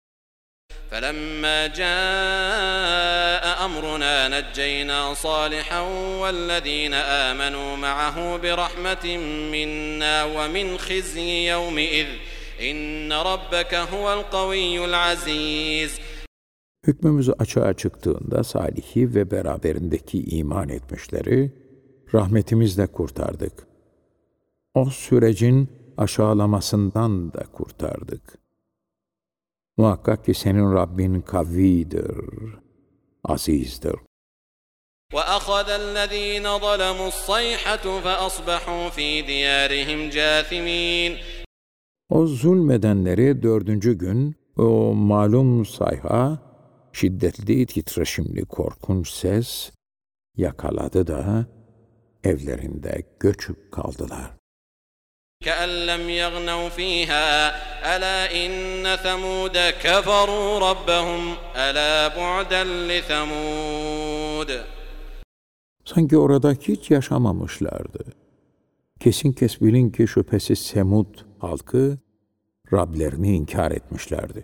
فَلَمَّا جَاءَ أَمْرُنَا نَجَّيْنَا صَالِحًا وَالَّذِينَ آمَنُوا مَعَهُ بِرَحْمَةٍ مِنَّا وَمِنْ خِزْيِ يَوْمِئِذٍ إِنَّ رَبَّكَ هُوَ الْقَوِيُّ الْعَزِيزُ. Hükmümüz açığa çıktığında Salih'i ve beraberindeki iman etmişleri rahmetimizle kurtardık. O sürecin aşağılamasından da kurtardık. Muhakkak ki senin Rabbin kavidir, azizdir. وَأَخَذَ الَّذ۪ينَ ظَلَمُوا الصَّيْحَةُ فَأَصْبَحُوا ف۪ي دِيَارِهِمْ جَاثِم۪ينَ. O zulmedenleri 4. gün o malum sayha, şiddetli, titreşimli, korkunç ses yakaladı da evlerinde göçüp kaldılar. كَأَنْ لَمْ يَغْنَوْا ف۪يهَا أَلَا إِنَّ ثَمُودَ كَفَرُوا رَبَّهُمْ أَلَا بُعْدًا لِثَمُودَ. Sanki orada hiç yaşamamışlardı. Kesin kes bilin ki şüphesiz Semud halkı Rablerini inkar etmişlerdi.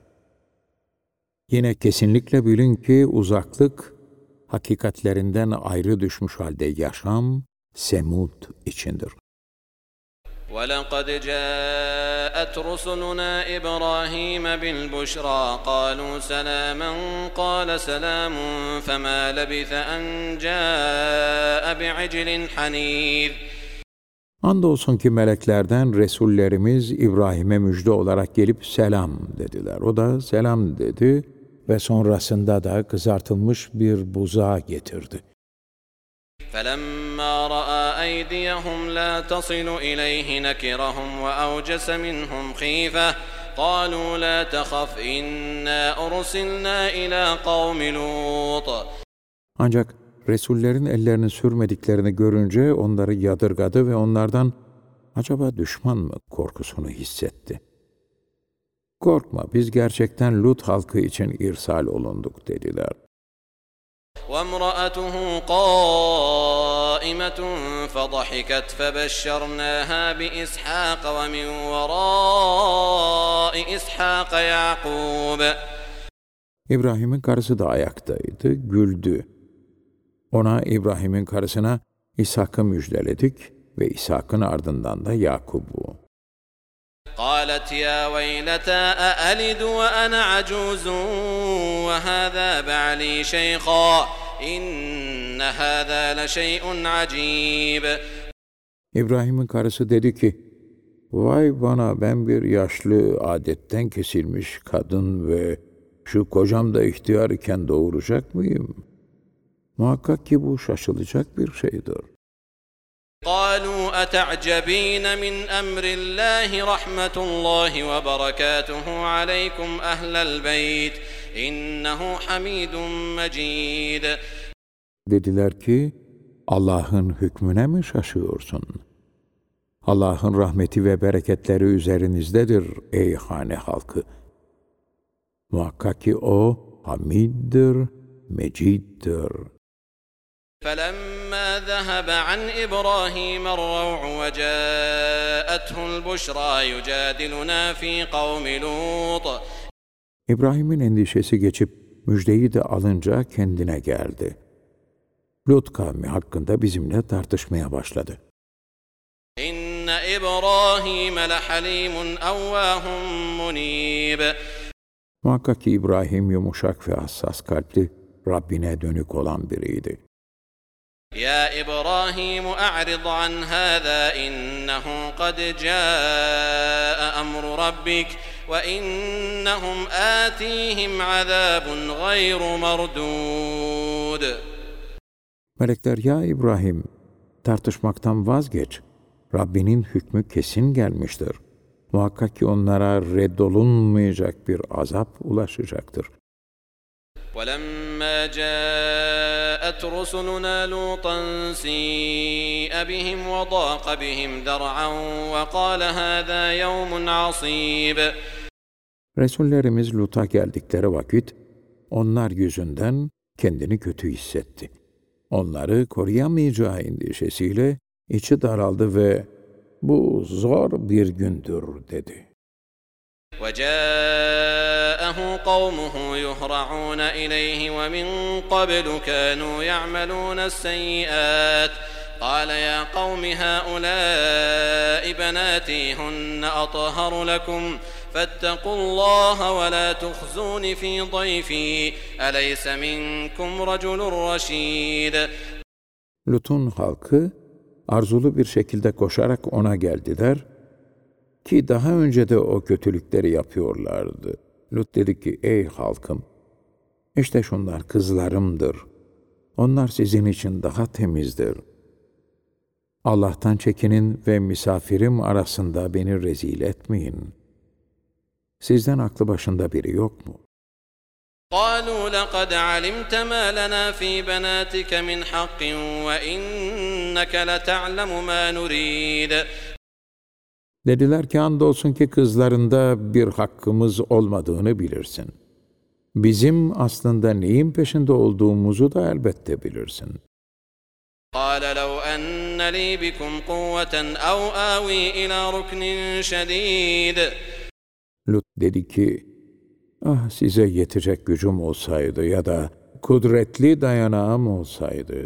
Yine kesinlikle bilin ki uzaklık hakikatlerinden ayrı düşmüş halde yaşam Semud içindir. وَلَقَدْ جَاءَتْ رُسُلُنَا إِبْرَاهِيمَ بِالْبُشْرَى قَالُوا سَلَامًا قَالَ سَلَامٌ فَمَا لَبِثَ أَنْ جَاءَ بِعِجْلٍ حَنِيذٍ. Andolsun ki meleklerden Resullerimiz İbrahim'e müjde olarak gelip selam dediler. O da selam dedi ve sonrasında da kızartılmış bir buzağı getirdi. فَلَمَّا رَأَى أَيْدِيَهُمْ لَا تَصِلُ إِلَيْهِ نَكِرَهُمْ وَأَوْجَسَ مِنْهُمْ خِيفَةً قَالُوا لَا تَخَفْ إِنَّا أُرْسِلْنَا إِلَى قَوْمِ لُوطٍ. Ancak Resullerin ellerini sürmediklerini görünce onları yadırgadı ve onlardan acaba düşman mı korkusunu hissetti. Korkma, biz gerçekten Lut halkı için irsal olunduk dediler. وَامْرَأَتُهُ قَائِمَةٌ فَضَحِكَتْ فَبَشَّرْنَاهَا بِإِسْحَاقَ وَمِنْ وَرَاءِ إِسْحَاقَ يَعْقُوبَ. İbrahim'in karısı da ayaktaydı, güldü. Ona İbrahim'in karısına İshak'ı müjdeledik ve İshak'ın ardından da Yakub'u. قالت يا ويلتى أألد وأنا عجوز وهذا بعلي شيخا إن هذا لشيء عجيب. İbrahim'in karısı dedi ki, vay bana, ben bir yaşlı, adetten kesilmiş kadın ve şu kocam da ihtiyar iken doğuracak mıyım? Muhakkak ki bu şaşılacak bir şeydir. قالوا أتعجبين من أمر الله رحمة الله وبركاته عليكم أهل البيت إنه حميد مجيد. Dediler ki, Allah'ın hükmüne mi şaşıyorsun? Allah'ın rahmeti ve bereketleri üzerinizdedir ey hane halkı. Muhakkak ki o hamiddir, meciddir. فلما ذهب عن إبراهيم الروع وجاءته البشرى يجادلنا في قوم لوط. İbrahim'in endişesi geçip müjdeyi de alınca kendine geldi. Lut kavmi hakkında bizimle tartışmaya başladı. إن إبراهيم لحليم أواه منيب. Muhakkak ki İbrahim yumuşak ve hassas kalpli, Rabbine dönük olan biriydi. يا إبراهيم أعرض عن هذا إنه قد جاء أمر ربك وإنهم آتيهم عذاب غير مردود. Melekler, ya İbrahim, tartışmaktan vazgeç. Rabbinin hükmü kesin gelmiştir. Muhakkak ki onlara reddolunmayacak bir azap ulaşacaktır. وَلَمَّا جَاءَتْ رُسُلُنَا لُوطًا سِيءَ بِهِمْ وَضَاقَ بِهِمْ ذَرْعًا وَقَالَ هَذَا يَوْمٌ عَصِيبٌ. Resullerimiz Lut'a geldikleri vakit, onlar yüzünden kendini kötü hissetti. Onları koruyamayacağı endişesiyle içi daraldı ve bu zor bir gündür dedi. وَجَاءَهُ قَوْمُهُ يُهْرَعُونَ إِلَيْهِ وَمِنْ قَبْلُ كَانُوا يَعْمَلُونَ السَّيِّئَاتِ قَالَ يَا قَوْمِ هَؤُلَاءِ بَنَاتِي هُنَّ أَطْهَرُ لَكُمْ فَاتَّقُوا اللَّهَ وَلَا تُخْزُونِ فِي ضَيْفِي أَلَيْسَ مِنْكُمْ رَجُلٌ رَشِيدٌ. Lut'un halkı arzulu bir şekilde koşarak ona geldiler ki daha önce de o kötülükleri yapıyorlardı. Lut dedi ki, ey halkım, işte şunlar kızlarımdır. Onlar sizin için daha temizdir. Allah'tan çekinin ve misafirim arasında beni rezil etmeyin. Sizden aklı başında biri yok mu? قالوا لقد علمت ما لنا في بناتك من حق وإنك لتعلم ما نريد. Dediler ki, andolsun ki kızlarında bir hakkımız olmadığını bilirsin. Bizim aslında neyin peşinde olduğumuzu da elbette bilirsin. قال لو أن لي بكم قوة أو آوي إلى ركن شديد. Lut dedi ki, ah size yetecek gücüm olsaydı ya da kudretli dayanağım olsaydı.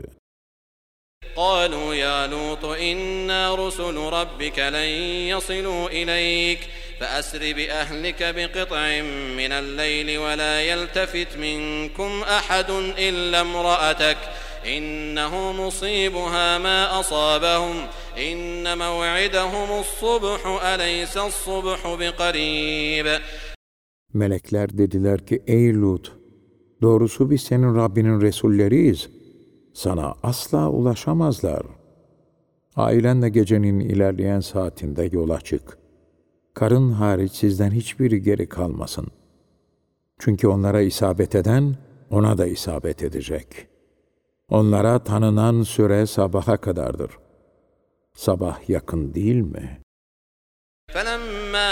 قالوا يا لوط إنا رسل ربك لن يصلوا إليك فأسر بأهلك بقطع من الليل ولا يلتفت منكم أحد إلا امرأتك إنه مصيبها ما أصابهم إن موعدهم الصبح أليس الصبح بقريب. Melekler dediler ki, ey Lut, doğrusu biz senin Rabbinin Resulleriyiz. Sana asla ulaşamazlar. Ailenle gecenin ilerleyen saatinde yola çık. Karın hariç sizden hiçbiri geri kalmasın. Çünkü onlara isabet eden, ona da isabet edecek. Onlara tanınan süre sabaha kadardır. Sabah yakın değil mi? فَلَمَّا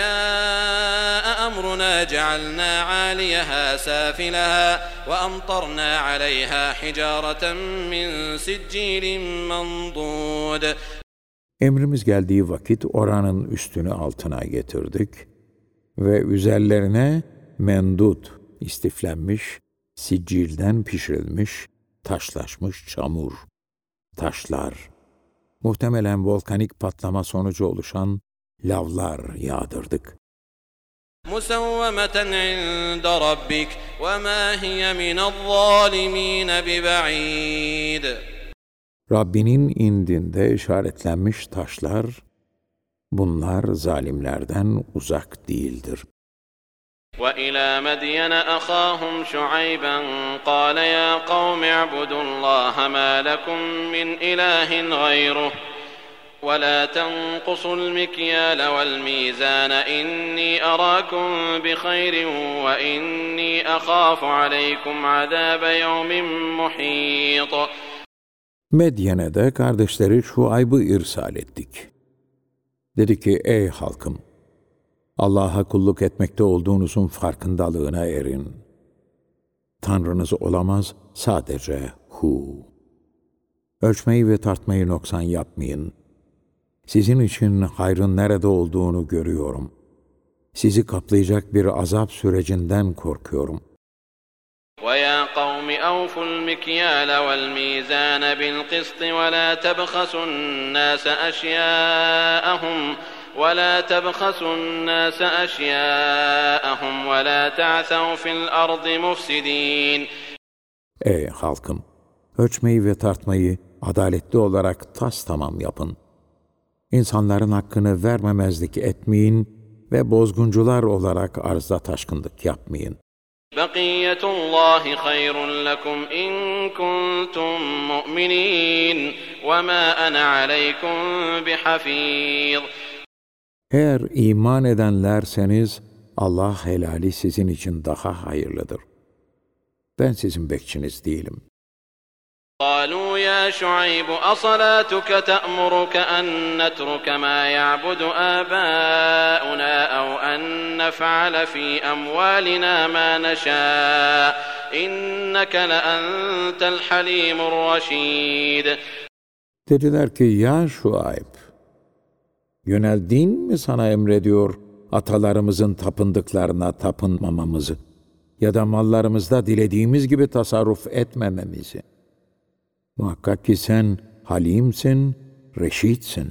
جَاءَ أَمْرُنَا جَعَلْنَا عَالِيَهَا سَافِلَهَا وَأَمْطَرْنَا عَلَيْهَا حِجَارَةً مِّن سِجِّيلٍ مَّنضُودٍ. Emrimiz geldiği vakit oranın üstünü altına getirdik ve üzerlerine mendut, istiflenmiş, siccilden pişirilmiş taşlaşmış çamur, taşlar, muhtemelen volkanik patlama sonucu oluşan lavlar yağdırdık. مُسَوَّمَةً عِندَ رَبِّكَ وَمَا هِيَ مِنَ الظَّالِمِينَ بِبَعِيدٍ. Rabbinin indinde işaretlenmiş taşlar, bunlar zalimlerden uzak değildir. وَإِلَى مَدْيَنَ أَخَاهُمْ شُعَيْبًا قَالَ يَا قَوْمِ اعْبُدُوا اللَّهَ مَا لَكُم مِّنْ إِلَٰهٍ غَيْرُهُ وَلَا تَنقُصُوا الْمِكْيَالَ وَالْمِيزَانَ إِنِّي أَرَاكُم بِخَيْرٍ وَإِنِّي أَخَافُ عَلَيْكُمْ عَذَابَ يَوْمٍ مُّحِيطٍ. Medyen'e de kardeşleri Şuayb'ı irsal ettik. Dedi ki, ey halkım, Allah'a kulluk etmekte olduğunuzun farkındalığına erin. Tanrınız olamaz sadece Hu. Ölçmeyi ve tartmayı noksan yapmayın. Sizin için hayrın nerede olduğunu görüyorum. Sizi kaplayacak bir azap sürecinden korkuyorum. وَيَا قَوْمِ أَوْفُوا الْمِكْيَالَ وَالْمِيزَانَ بِالْقِسْطِ وَلَا تَبْخَسُوا النَّاسَ أَشْيَاءَهُمْ وَلَا تَعْثَوْا فِي الْأَرْضِ مُفْسِدِينَ. Ey halkım! Ölçmeyi ve tartmayı adaletli olarak tamam yapın. İnsanların hakkını vermemezlik etmeyin ve bozguncular olarak arzda taşkınlık yapmayın. بَقِيَّةُ اللّٰهِ خَيْرٌ لَكُمْ اِنْ كُنْتُمْ مُؤْمِنِينَ وَمَا أَنَا عَلَيْكُمْ بِحَفِيظٍ. Eğer iman edenlerseniz Allah helali sizin için daha hayırlıdır. Ben sizin bekçiniz değilim. قالوا يا شعيب أصلاتك تأمرك أن نترك ما يعبد آباؤنا أو أن نفعل في أموالنا ما نشاء إنك لأنت الحليم الرشيد. Dediler ki, ya Şuayb, yöneldiğin mi sana emrediyor atalarımızın tapındıklarına tapınmamamızı ya da mallarımızda dilediğimiz gibi tasarruf etmememizi? Muhakkak ki sen halimsin, reşitsin.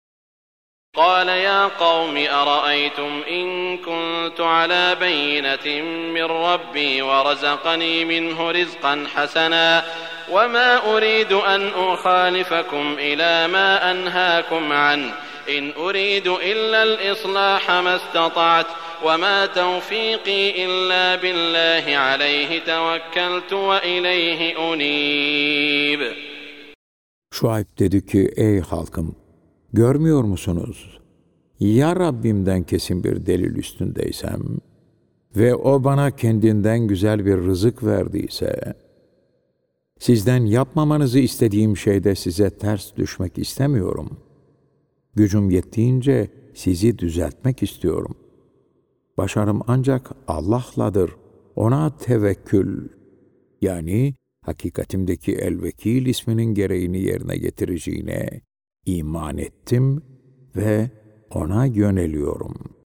قال يا قوم أرأيتم إن كنت على بينة من ربي ورزقني منه رزقا حسنا وما أريد أن أخالفكم إلى ما أنهاكم عنه إن أريد إلا الإصلاح ما استطعت وما توفيقي إلا بالله عليه توكلت وإليه أنيب. Şuayb dedi ki, ey halkım, görmüyor musunuz? Ya Rabbimden kesin bir delil üstündeysem ve O bana kendinden güzel bir rızık verdiyse, sizden yapmamanızı istediğim şeyde size ters düşmek istemiyorum. Gücüm yettiğince sizi düzeltmek istiyorum. Başarım ancak Allah'ladır. Ona tevekkül, yani hakikatimdeki El-Vekil isminin gereğini yerine getireceğine iman ettim ve O'na yöneliyorum.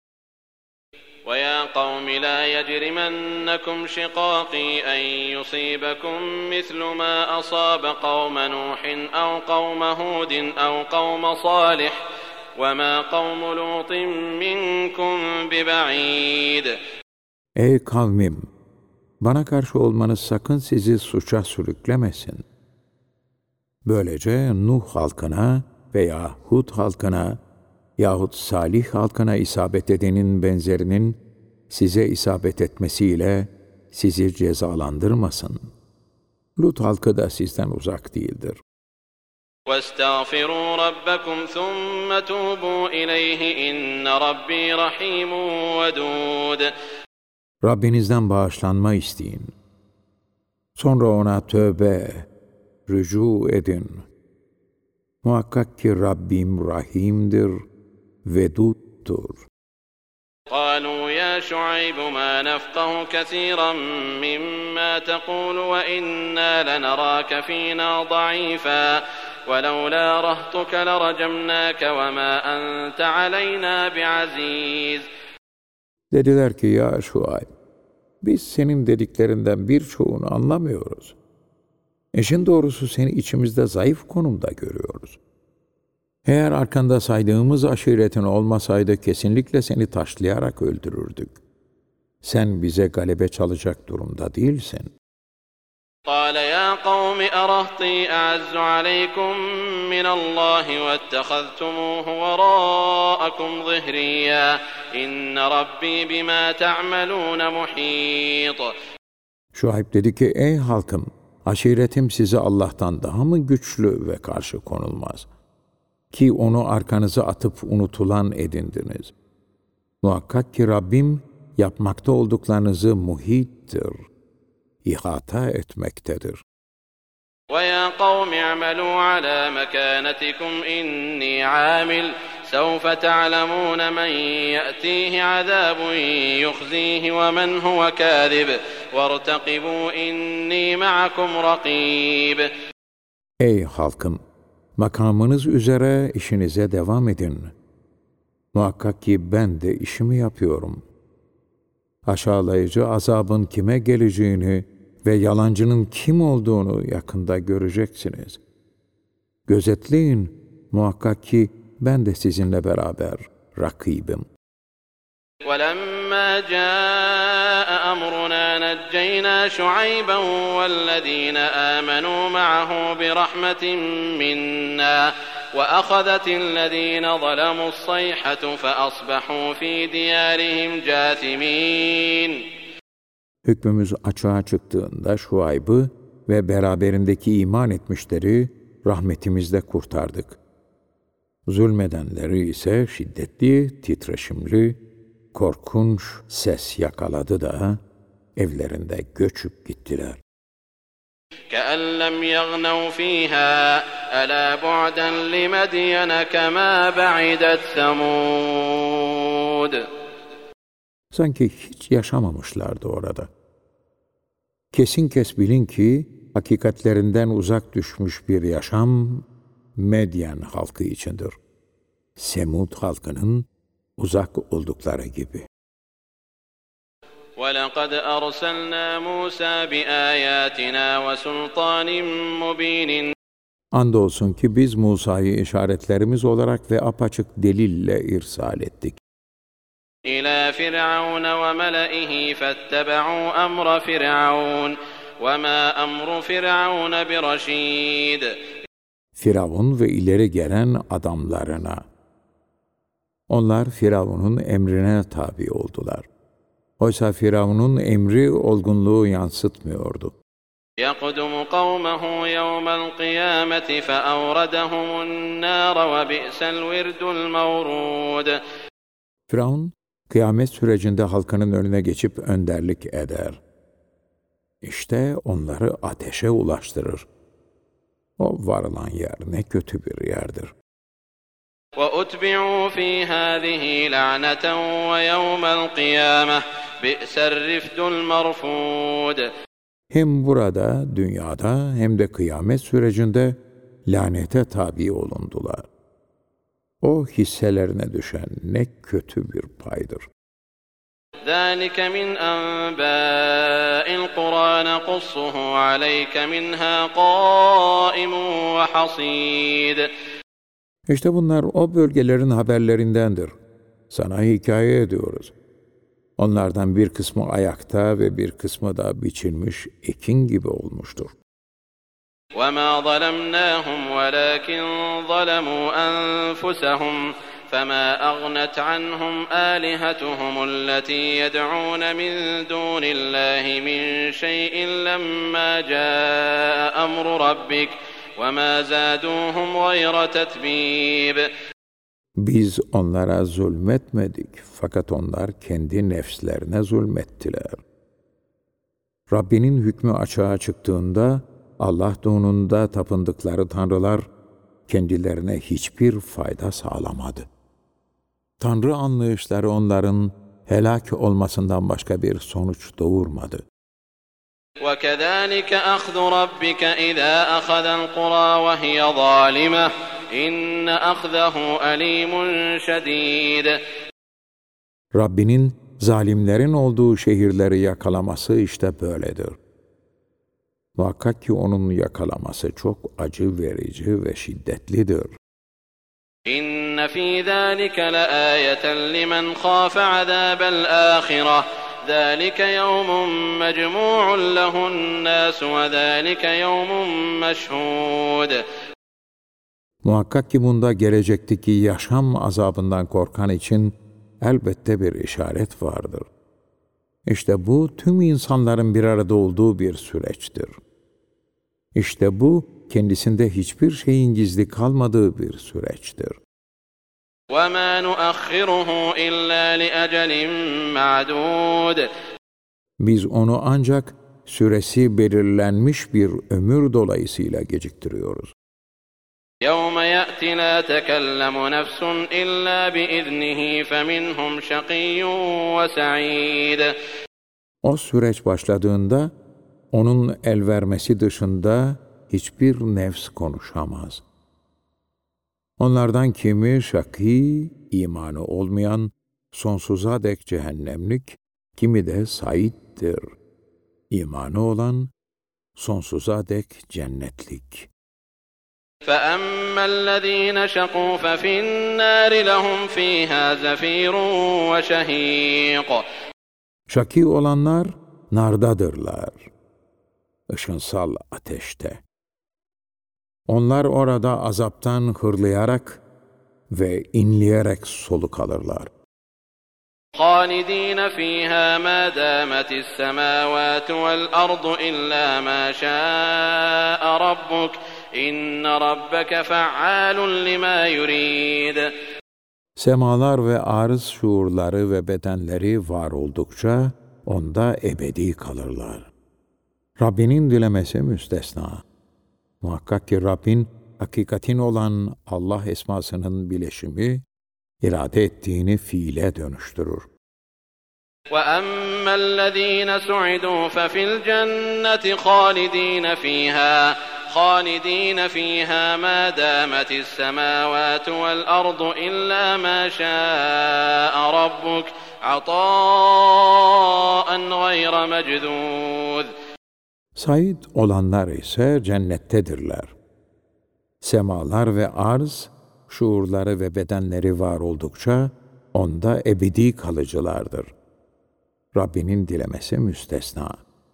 وَيَا قَوْمِ لَا يَجْرِمَنَّكُمْ شِقَاقِي أَنْ يُصِيبَكُمْ مِثْلُ مَا أَصَابَ قَوْمَ نُوحٍ أَوْ قَوْمَ هُودٍ أَوْ قَوْمَ صَالِحٍ وَمَا قَوْمُ لُوطٍ مِّنكُمْ بِبَعِيدٍ. Ey kavmim! Bana karşı olmanız sakın sizi suça sürüklemesin. Böylece Nuh halkına veya Hud halkına yahut Salih halkına isabet edenin benzerinin size isabet etmesiyle sizi cezalandırmasın. Lut halkı da sizden uzak değildir. وَاسْتَغْفِرُوا رَبَّكُمْ ثُمَّ تُوبُوا إِلَيْهِ إِنَّ رَبِّي رَحِيمٌ وَدُودٌ. Rabbinizden bağışlanma isteyin. Sonra O'na tövbe, rücu edin. Muhakkak ki Rabbim rahimdir, veduttur. قالوا يا شعيب ما نفقه كثيرا مما تقول وإنا لنراك فينا ضعيفا ولولا رهطك لرجمناك وما أنت علينا بعزيز. Dediler ki, ya Şuayb, biz senin dediklerinden birçoğunu anlamıyoruz. İşin doğrusu seni içimizde zayıf konumda görüyoruz. Eğer arkanda saydığımız aşiretin olmasaydı kesinlikle seni taşlayarak öldürürdük. Sen bize galebe çalacak durumda değilsin. قال يا قوم أرهطي أعز عليكم من الله واتخذتموه وراءكم ظهريا إن ربي بما تعملون محيط. Şuayb dedi ki, ey halkım, aşiretim size Allah'tan daha mı güçlü ve karşı konulmaz? Ki onu arkanıza atıp unutulan edindiniz. Muhakkak ki Rabbim yapmakta olduklarınızı muhittir, ihata etmektedir. وَيَا قَوْمِ اعْمَلُوا عَلَى مَكَانَتِكُمْ إِنِّي عَامِلٌ سَوْفَ تَعْلَمُونَ مَنْ يَأْتِيهِ عَذَابٌ يُخْزِيهِ وَمَنْ هُوَ كَاذِبٌ وَارْتَقِبُوا إِنِّي مَعَكُمْ رَقِيبٌ. Ey halkım! Makamınız üzere işinize devam edin. Muhakkak ki ben de işimi yapıyorum. Aşağılayıcı azabın kime geleceğini ve yalancının kim olduğunu yakında göreceksiniz. Gözetleyin, muhakkak ki ben de sizinle beraber rakibim. وَلَمَّا جَاءَ أَمْرُنَا نَجَّيْنَا شُعَيْبًا وَالَّذِينَ آمَنُوا مَعَهُ بِرَحْمَةٍ مِنَّا وَأَخَذَتِ الَّذِينَ ظَلَمُوا الصَّيْحَةُ فَأَصْبَحُوا فِي دِيَارِهِمْ جَاثِمِينَ. Hükmümüz açığa çıktığında Şuayb'ı ve beraberindeki iman etmişleri rahmetimizle kurtardık. Zulmedenleri ise şiddetli, titreşimli, korkunç ses yakaladı da evlerinde göçüp gittiler. كَأَنْ لَمْ يَغْنَوْا فِيهَا أَلَا بُعْدًا لِمَدْيَنَ كَمَا بَعِدَتْ ثَمُودُ. Sanki hiç yaşamamışlardı orada. Kesin kes bilin ki hakikatlerinden uzak düşmüş bir yaşam Medyen halkı içindir. Semud halkının uzak oldukları gibi. وَلَقَدْ أَرْسَلْنَا مُوسَى بِآيَاتِنَا وَسُلْطَانٍ مُبِينٍ. Andolsun ki biz Musa'yı işaretlerimiz olarak ve apaçık delille irsal ettik. إِلَى فِرْعَوْنَ وَمَلَئِهِ فَاتَّبَعُوا أَمْرَ فِرْعَوْنَ وَمَا أَمْرُ فِرْعَوْنَ بِرَشِيدٍ. Firavun ve ileri gelen adamlarına. Onlar Firavun'un emrine tabi oldular. Oysa Firavun'un emri olgunluğu yansıtmıyordu. يَقْدُمُ قَوْمَهُ يَوْمَ الْقِيَامَةِ فَأَوْرَدَهُمُ النَّارَ وَبِئْسَ الْوِرْدُ الْمَوْرُودُ. Firavun, kıyamet sürecinde halkının önüne geçip önderlik eder. İşte onları ateşe ulaştırır. O varılan yer ne kötü bir yerdir. وَأُتْبِعُوا فِي هَذِهِ لَعْنَةً وَيَوْمَ الْقِيَامَةِ بِئْسَ الرِّفْدُ الْمَرْفُودُ. Hem burada, dünyada hem de kıyamet sürecinde lanete tabi olundular. O hisselerine düşen ne kötü bir paydır. ذَٰلِكَ مِنْ أَنْبَاءِ الْقُرَىٰ نَقُصُّهُ عَلَيْكَ مِنْهَا قَائِمٌ وَحَصِيدٌ. İşte bunlar o bölgelerin haberlerindendir. Sana hikaye ediyoruz. Onlardan bir kısmı ayakta ve bir kısmı da biçilmiş ekin gibi olmuştur. وَمَا ظَلَمْنَاهُمْ وَلَكِنْ ظَلَمُوا أَنفُسَهُمْ فَمَا أَغْنَتْ عَنْهُمْ آلِهَتُهُمُ الَّتِي يَدْعُونَ مِنْ دُونِ اللَّهِ مِنْ شَيْءٍ لَمَّا جَاءَ أَمْرُ رَبِّكَ وَمَا زَادُوهُمْ غَيْرَ تَتْبِيبٍ. Biz onlara zulmetmedik, fakat onlar kendi nefslerine zulmettiler. Rabbinin hükmü açığa çıktığında, Allah doğununda tapındıkları tanrılar, kendilerine hiçbir fayda sağlamadı. Tanrı anlayışları onların helak olmasından başka bir sonuç doğurmadı. وَكَذَٰلِكَ أَخْذُ رَبِّكَ إِذَا أَخَذَ الْقُرَىٰ وَهِيَ ظَالِمَةٌ إِنَّ أَخْذَهُ أَلِيمٌ شَدِيدٌ. Rabbinin zalimlerin olduğu şehirleri yakalaması işte böyledir. Muhakkak ki onun yakalaması çok acı verici ve şiddetlidir. İnne fî zâlike leâyeten limen khâfe azâbel âhireh. Zâlike yevmun mecmû'un lehun-nâs ve zâlike yevmun meşhûd. Muhakkak ki bunda gelecekteki yaşam azabından korkan için elbette bir işaret vardır. İşte bu tüm insanların bir arada olduğu bir süreçtir. İşte bu kendisinde hiçbir şeyin gizli kalmadığı bir süreçtir. وَمَا نُؤَخِّرُهُ إِلَّا لِأَجَلٍ مَّعْدُودٍ. Biz onu ancak süresi belirlenmiş bir ömür dolayısıyla geciktiriyoruz. يَوْمَ يَأْتِ لَا تَكَلَّمُ نَفْسٌ إِلَّا بِإِذْنِهِ فَمِنْهُمْ شَقِيٌّ وَسَعِيدٌ. O süreç başladığında onun el vermesi dışında hiçbir nefs konuşamaz. Onlardan kimi şakî, imanı olmayan, sonsuza dek cehennemlik, kimi de saittir. İmanı olan, sonsuza dek cennetlik. فَأَمَّا الَّذ۪ينَ شَقُوا فَفِي النَّارِ لَهُمْ ف۪يهَا زَف۪يرٌ وَشَه۪يقٌ. Şakî olanlar nardadırlar, ışınsal ateşte. Onlar orada azaptan hırlayarak ve inleyerek soluk alırlar. خَالِد۪ينَ ف۪يهَا مَا دَامَتِ السَّمَاوَاتُ وَالْأَرْضُ إِلَّا مَا شَاءَ رَبُّكَ İnne rabbeke fe'alun lima yurid. Semalar ve arz şuurları ve bedenleri var oldukça onda ebedi kalırlar. Rabbinin dilemesi müstesna. Muhakkak ki Rabbin hakikatin olan Allah esmasının bileşimi, irade ettiğini fiile dönüştürür. وَأَمَّا الَّذ۪ينَ سُعِدُوا فَفِي الْجَنَّةِ خَالِد۪ينَ ف۪يهَا مَا دَامَتِ السَّمَاوَاتُ وَالْأَرْضُ إِلَّا مَا شَاءَ رَبُّكَ عَطَاءً غَيْرَ مَجْذُوذٍ. Said olanlar ise cennettedirler. Semalar ve arz, şuurları ve bedenleri var oldukça onda ebedi kalıcılardır. Rabbinin dilemesi müstesna.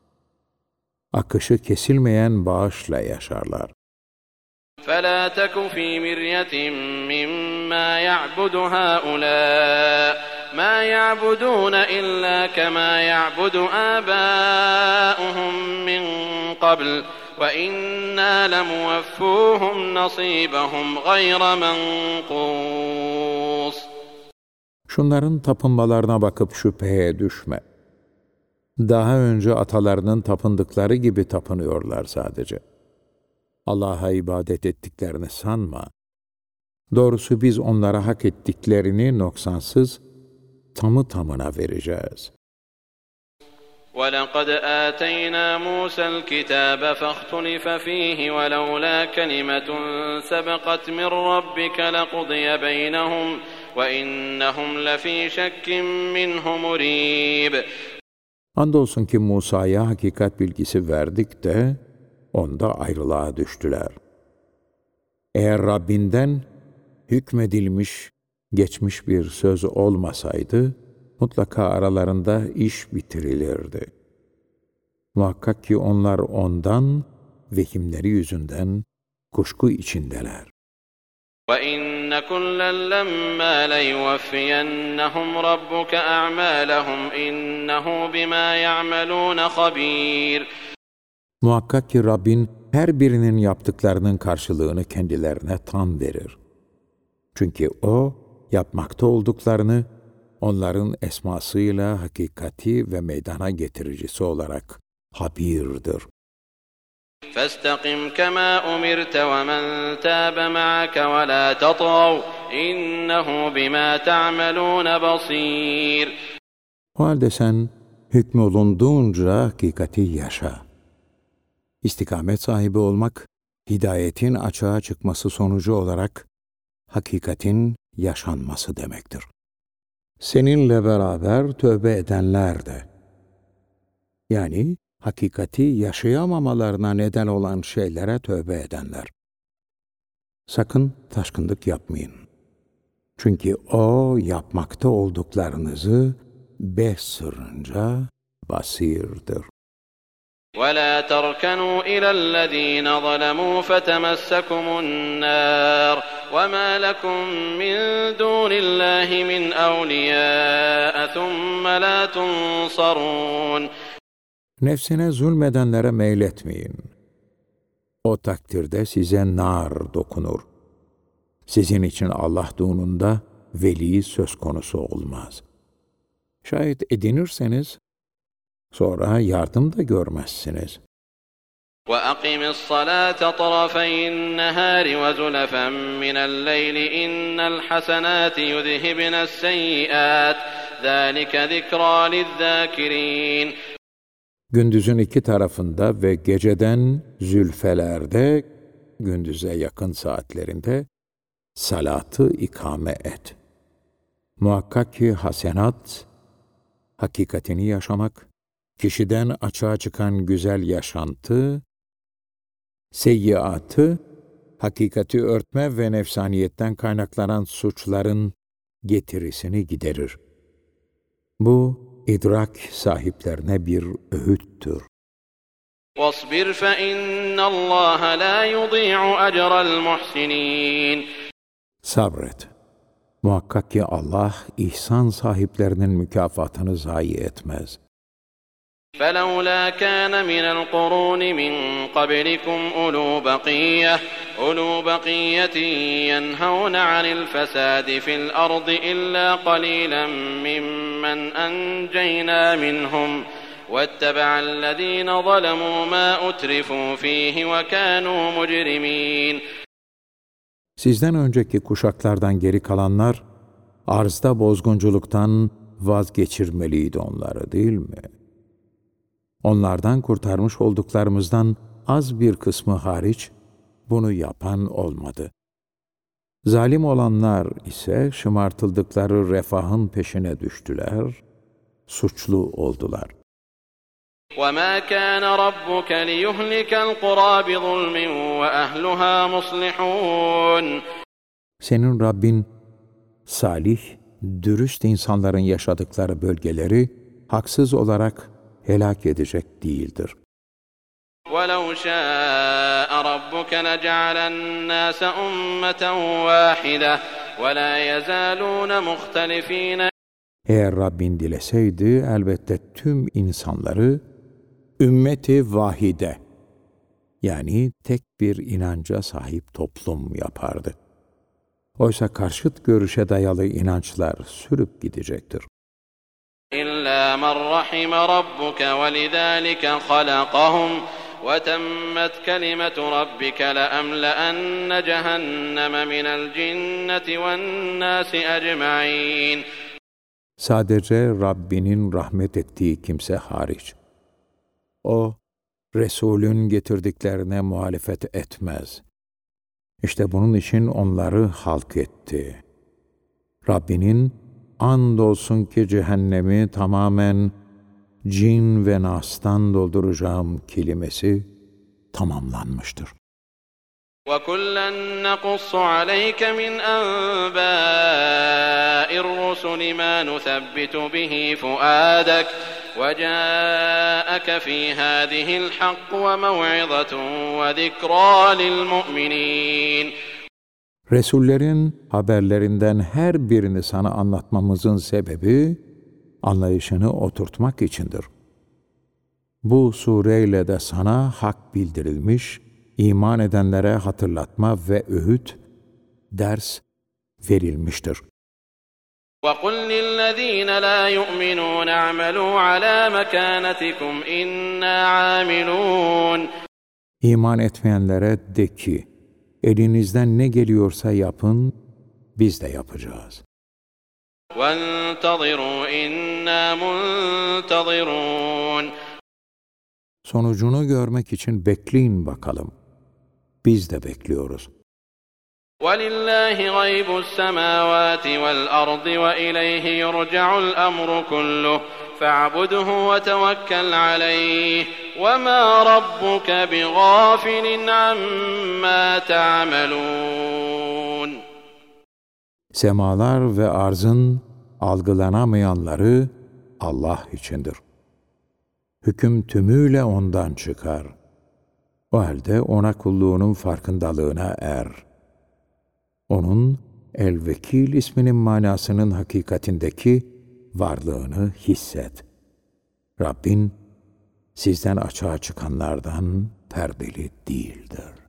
Akışı kesilmeyen bağışla yaşarlar. فَلَا تَكُ ف۪ي مِرْيَةٍ مِّمَّا يَعْبُدُ هَٰؤُلَاءِ مَا يَعْبُدُونَ إِلَّا كَمَا يَعْبُدُ آبَاؤُهُم مِّن قَبْلُ وَإِنَّا لَمُوَفُّوهُمْ نَصِيبَهُمْ غَيْرَ مَنقُوصٍ. Şunların tapınmalarına bakıp şüpheye düşme. Daha önce atalarının tapındıkları gibi tapınıyorlar sadece. Allah'a ibadet ettiklerini sanma. Doğrusu biz onlara hak ettiklerini noksansız, tamı tamına vereceğiz. وَلَقَدْ آتَيْنَا مُوسَى الْكِتَابَ فَاخْتُلِفَ فِيهِ وَلَوْلَا كَلِمَةٌ سَبَقَتْ مِنْ رَبِّكَ لَقُضِيَ بَيْنَهُمْ وَإِنَّهُمْ لَفِي شَكٍّ مِّنْهُ مُرِيبٍ. Andolsun ki Musa'ya hakikat bilgisi verdik de onda ayrılığa düştüler. Eğer Rabbinden hükmedilmiş, geçmiş bir söz olmasaydı, mutlaka aralarında iş bitirilirdi. Muhakkak ki onlar ondan, vehimleri yüzünden kuşku içindeler. وَإِنَّ كُلًّا لَّمَّا لَيُوَفِّيَنَّهُمْ رَبُّكَ أَعْمَالَهُمْ إِنَّهُ بِمَا يَعْمَلُونَ خَبِيرٌ. Muhakkak ki Rabbin her birinin yaptıklarının karşılığını kendilerine tam verir. Çünkü O, yapmakta olduklarını onların esmasıyla hakikati ve meydana getiricisi olarak habirdir. فَاسْتَقِمْ كَمَا أُمِرْتَ وَمَنْ تَابَ مَعَكَ وَلَا تَطْغَوْا إِنَّهُ بِمَا تَعْمَلُونَ بَصِيرٌ. O halde sen hükmolunduğunca hakikati yaşa. İstikamet sahibi olmak, hidayetin açığa çıkması sonucu olarak hakikatin yaşanması demektir. Seninle beraber tövbe edenler de, yani hakikati yaşayamamalarına neden olan şeylere tövbe edenler. Sakın taşkınlık yapmayın. Çünkü o yapmakta olduklarınızı sırrınca basirdir. وَلَا تَرْكَنُوا إِلَى الَّذ۪ينَ ظَلَمُوا فَتَمَسَّكُمُ النَّارِ وَمَا لَكُمْ مِنْ دُونِ اللّٰهِ مِنْ أَوْلِيَاءَ ثُمَّ لَا تُنْصَرُونَ. Nefsine zulmedenlere meyletmeyin. O takdirde size nar dokunur. Sizin için Allah doğununda veli söz konusu olmaz. Şayet edinirseniz, sonra yardım da görmezsiniz. وَأَقِمِ الصَّلَاةَ طَرَفَيِ النَّهَارِ وَزُلَفًا مِنَ اللَّيْلِ إِنَّ الْحَسَنَاتِ يُذْهِبْنَ السَّيِّئَاتِ ذَٰلِكَ ذِكْرَى لِلذَّاكِرِينَ. Gündüzün iki tarafında ve geceden zülfelerde, gündüze yakın saatlerinde salatı ikame et. Muhakkak ki hasenat, hakikatini yaşamak, kişiden açığa çıkan güzel yaşantı, seyyiatı, hakikati örtme ve nefsaniyetten kaynaklanan suçların getirisini giderir. Bu, idrak sahiplerine bir öğüttür. وَاصْبِرْ فَإِنَّ اللّٰهَ لَا يُضِيعُ أَجْرَ الْمُحْسِنِينَ. Sabret. Muhakkak ki Allah, ihsan sahiplerinin mükafatını zayi etmez. فَلَوْلَا كَانَ مِنَ الْقُرُونِ مِنْ قَبْلِكُمْ أُولُو بَقِيَّةٍ يَنْهَوْنَ عَنِ الْفَسَادِ فِي الْأَرْضِ إِلَّا قَلِيلًا مِّمَّنْ أَنْجَيْنَا مِنْهُمْ وَاتَّبَعَ الَّذ۪ينَ ظَلَمُوا مَا أُتْرِفُوا ف۪يهِ وَكَانُوا مُجْرِم۪ينَ. Sizden önceki kuşaklardan geri kalanlar, arzda bozgunculuktan vazgeçirmeliydi onları, değil mi? Onlardan kurtarmış olduklarımızdan az bir kısmı hariç, bunu yapan olmadı. Zalim olanlar ise şımartıldıkları refahın peşine düştüler, suçlu oldular. وَمَا كَانَ رَبُّكَ لِيُهْلِكَ الْقُرَى بِظُلْمٍ وَأَهْلُهَا مُصْلِحُونَ. Senin Rabbin, salih, dürüst insanların yaşadıkları bölgeleri haksız olarak helak edecek değildir. وَلَوْ شَاءَ رَبُّكَ لَجَعَلَ النَّاسَ أُمَّةً وَاحِدَةً وَلَا يَزَالُونَ مُخْتَلِفِينَ. Eğer Rabbin dileseydi elbette tüm insanları ümmeti vahide, yani tek bir inanca sahip toplum yapardı. Oysa karşıt görüşe dayalı inançlar sürüp gidecektir. إِلَّا مَنْ رَحِمَ رَبُّكَ وَلِذَٰلِكَ خَلَقَهُمْ وَتَمَّتْ كَلِمَةُ رَبِّكَ لَأَمْلَأَنَّ جَهَنَّمَ مِنَ الْجِنَّةِ وَالنَّاسِ أَجْمَعِينَ. Sadece Rabbinin rahmet ettiği kimse hariç. O, Resulün getirdiklerine muhalefet etmez. İşte bunun için onları halk etti. Rabbinin, andolsun ki cehennemi tamamen cin ve nastan dolduracağım kelimesi tamamlanmıştır. وَكُلًّا نَّقُصُّ عَلَيْكَ مِنْ أَنبَاءِ الرُّسُلِ مَا نُثَبِّتُ بِهِ فُؤَادَكَ وَجَاءَكَ فِي هَٰذِهِ الْحَقُّ وَمَوْعِظَةٌ وَذِكْرَىٰ لِلْمُؤْمِنِينَ. Resullerin haberlerinden her birini sana anlatmamızın sebebi, anlayışını oturtmak içindir. Bu sureyle de sana hak bildirilmiş, iman edenlere hatırlatma ve öğüt, ders verilmiştir. وَقُلْ لِلَّذ۪ينَ لَا يُؤْمِنُونَ اعْمَلُوا عَلَى مَكَانَتِكُمْ اِنَّا عَامِلُونَ. İman etmeyenlere de ki, elinizden ne geliyorsa yapın, biz de yapacağız. وَانْتَظِرُوا اِنَّا مُنْتَظِرُونَ. Sonucunu görmek için bekleyin bakalım. Biz de bekliyoruz. وَلِلَّهِ غَيْبُ السَّمَاوَاتِ وَالْأَرْضِ وَإِلَيْهِ يُرْجَعُ الْأَمْرُ كُلُّهُ فاعبده وتوكل عليه وما ربك بغافل عما تعملون. Semalar ve arzın algılanamayanları Allah içindir. Hüküm tümüyle ondan çıkar. O halde ona kulluğunun farkındalığına er. Onun El-Vekil isminin manasının hakikatindeki varlığını hisset. Rabbin sizden açığa çıkanlardan perdeli değildir.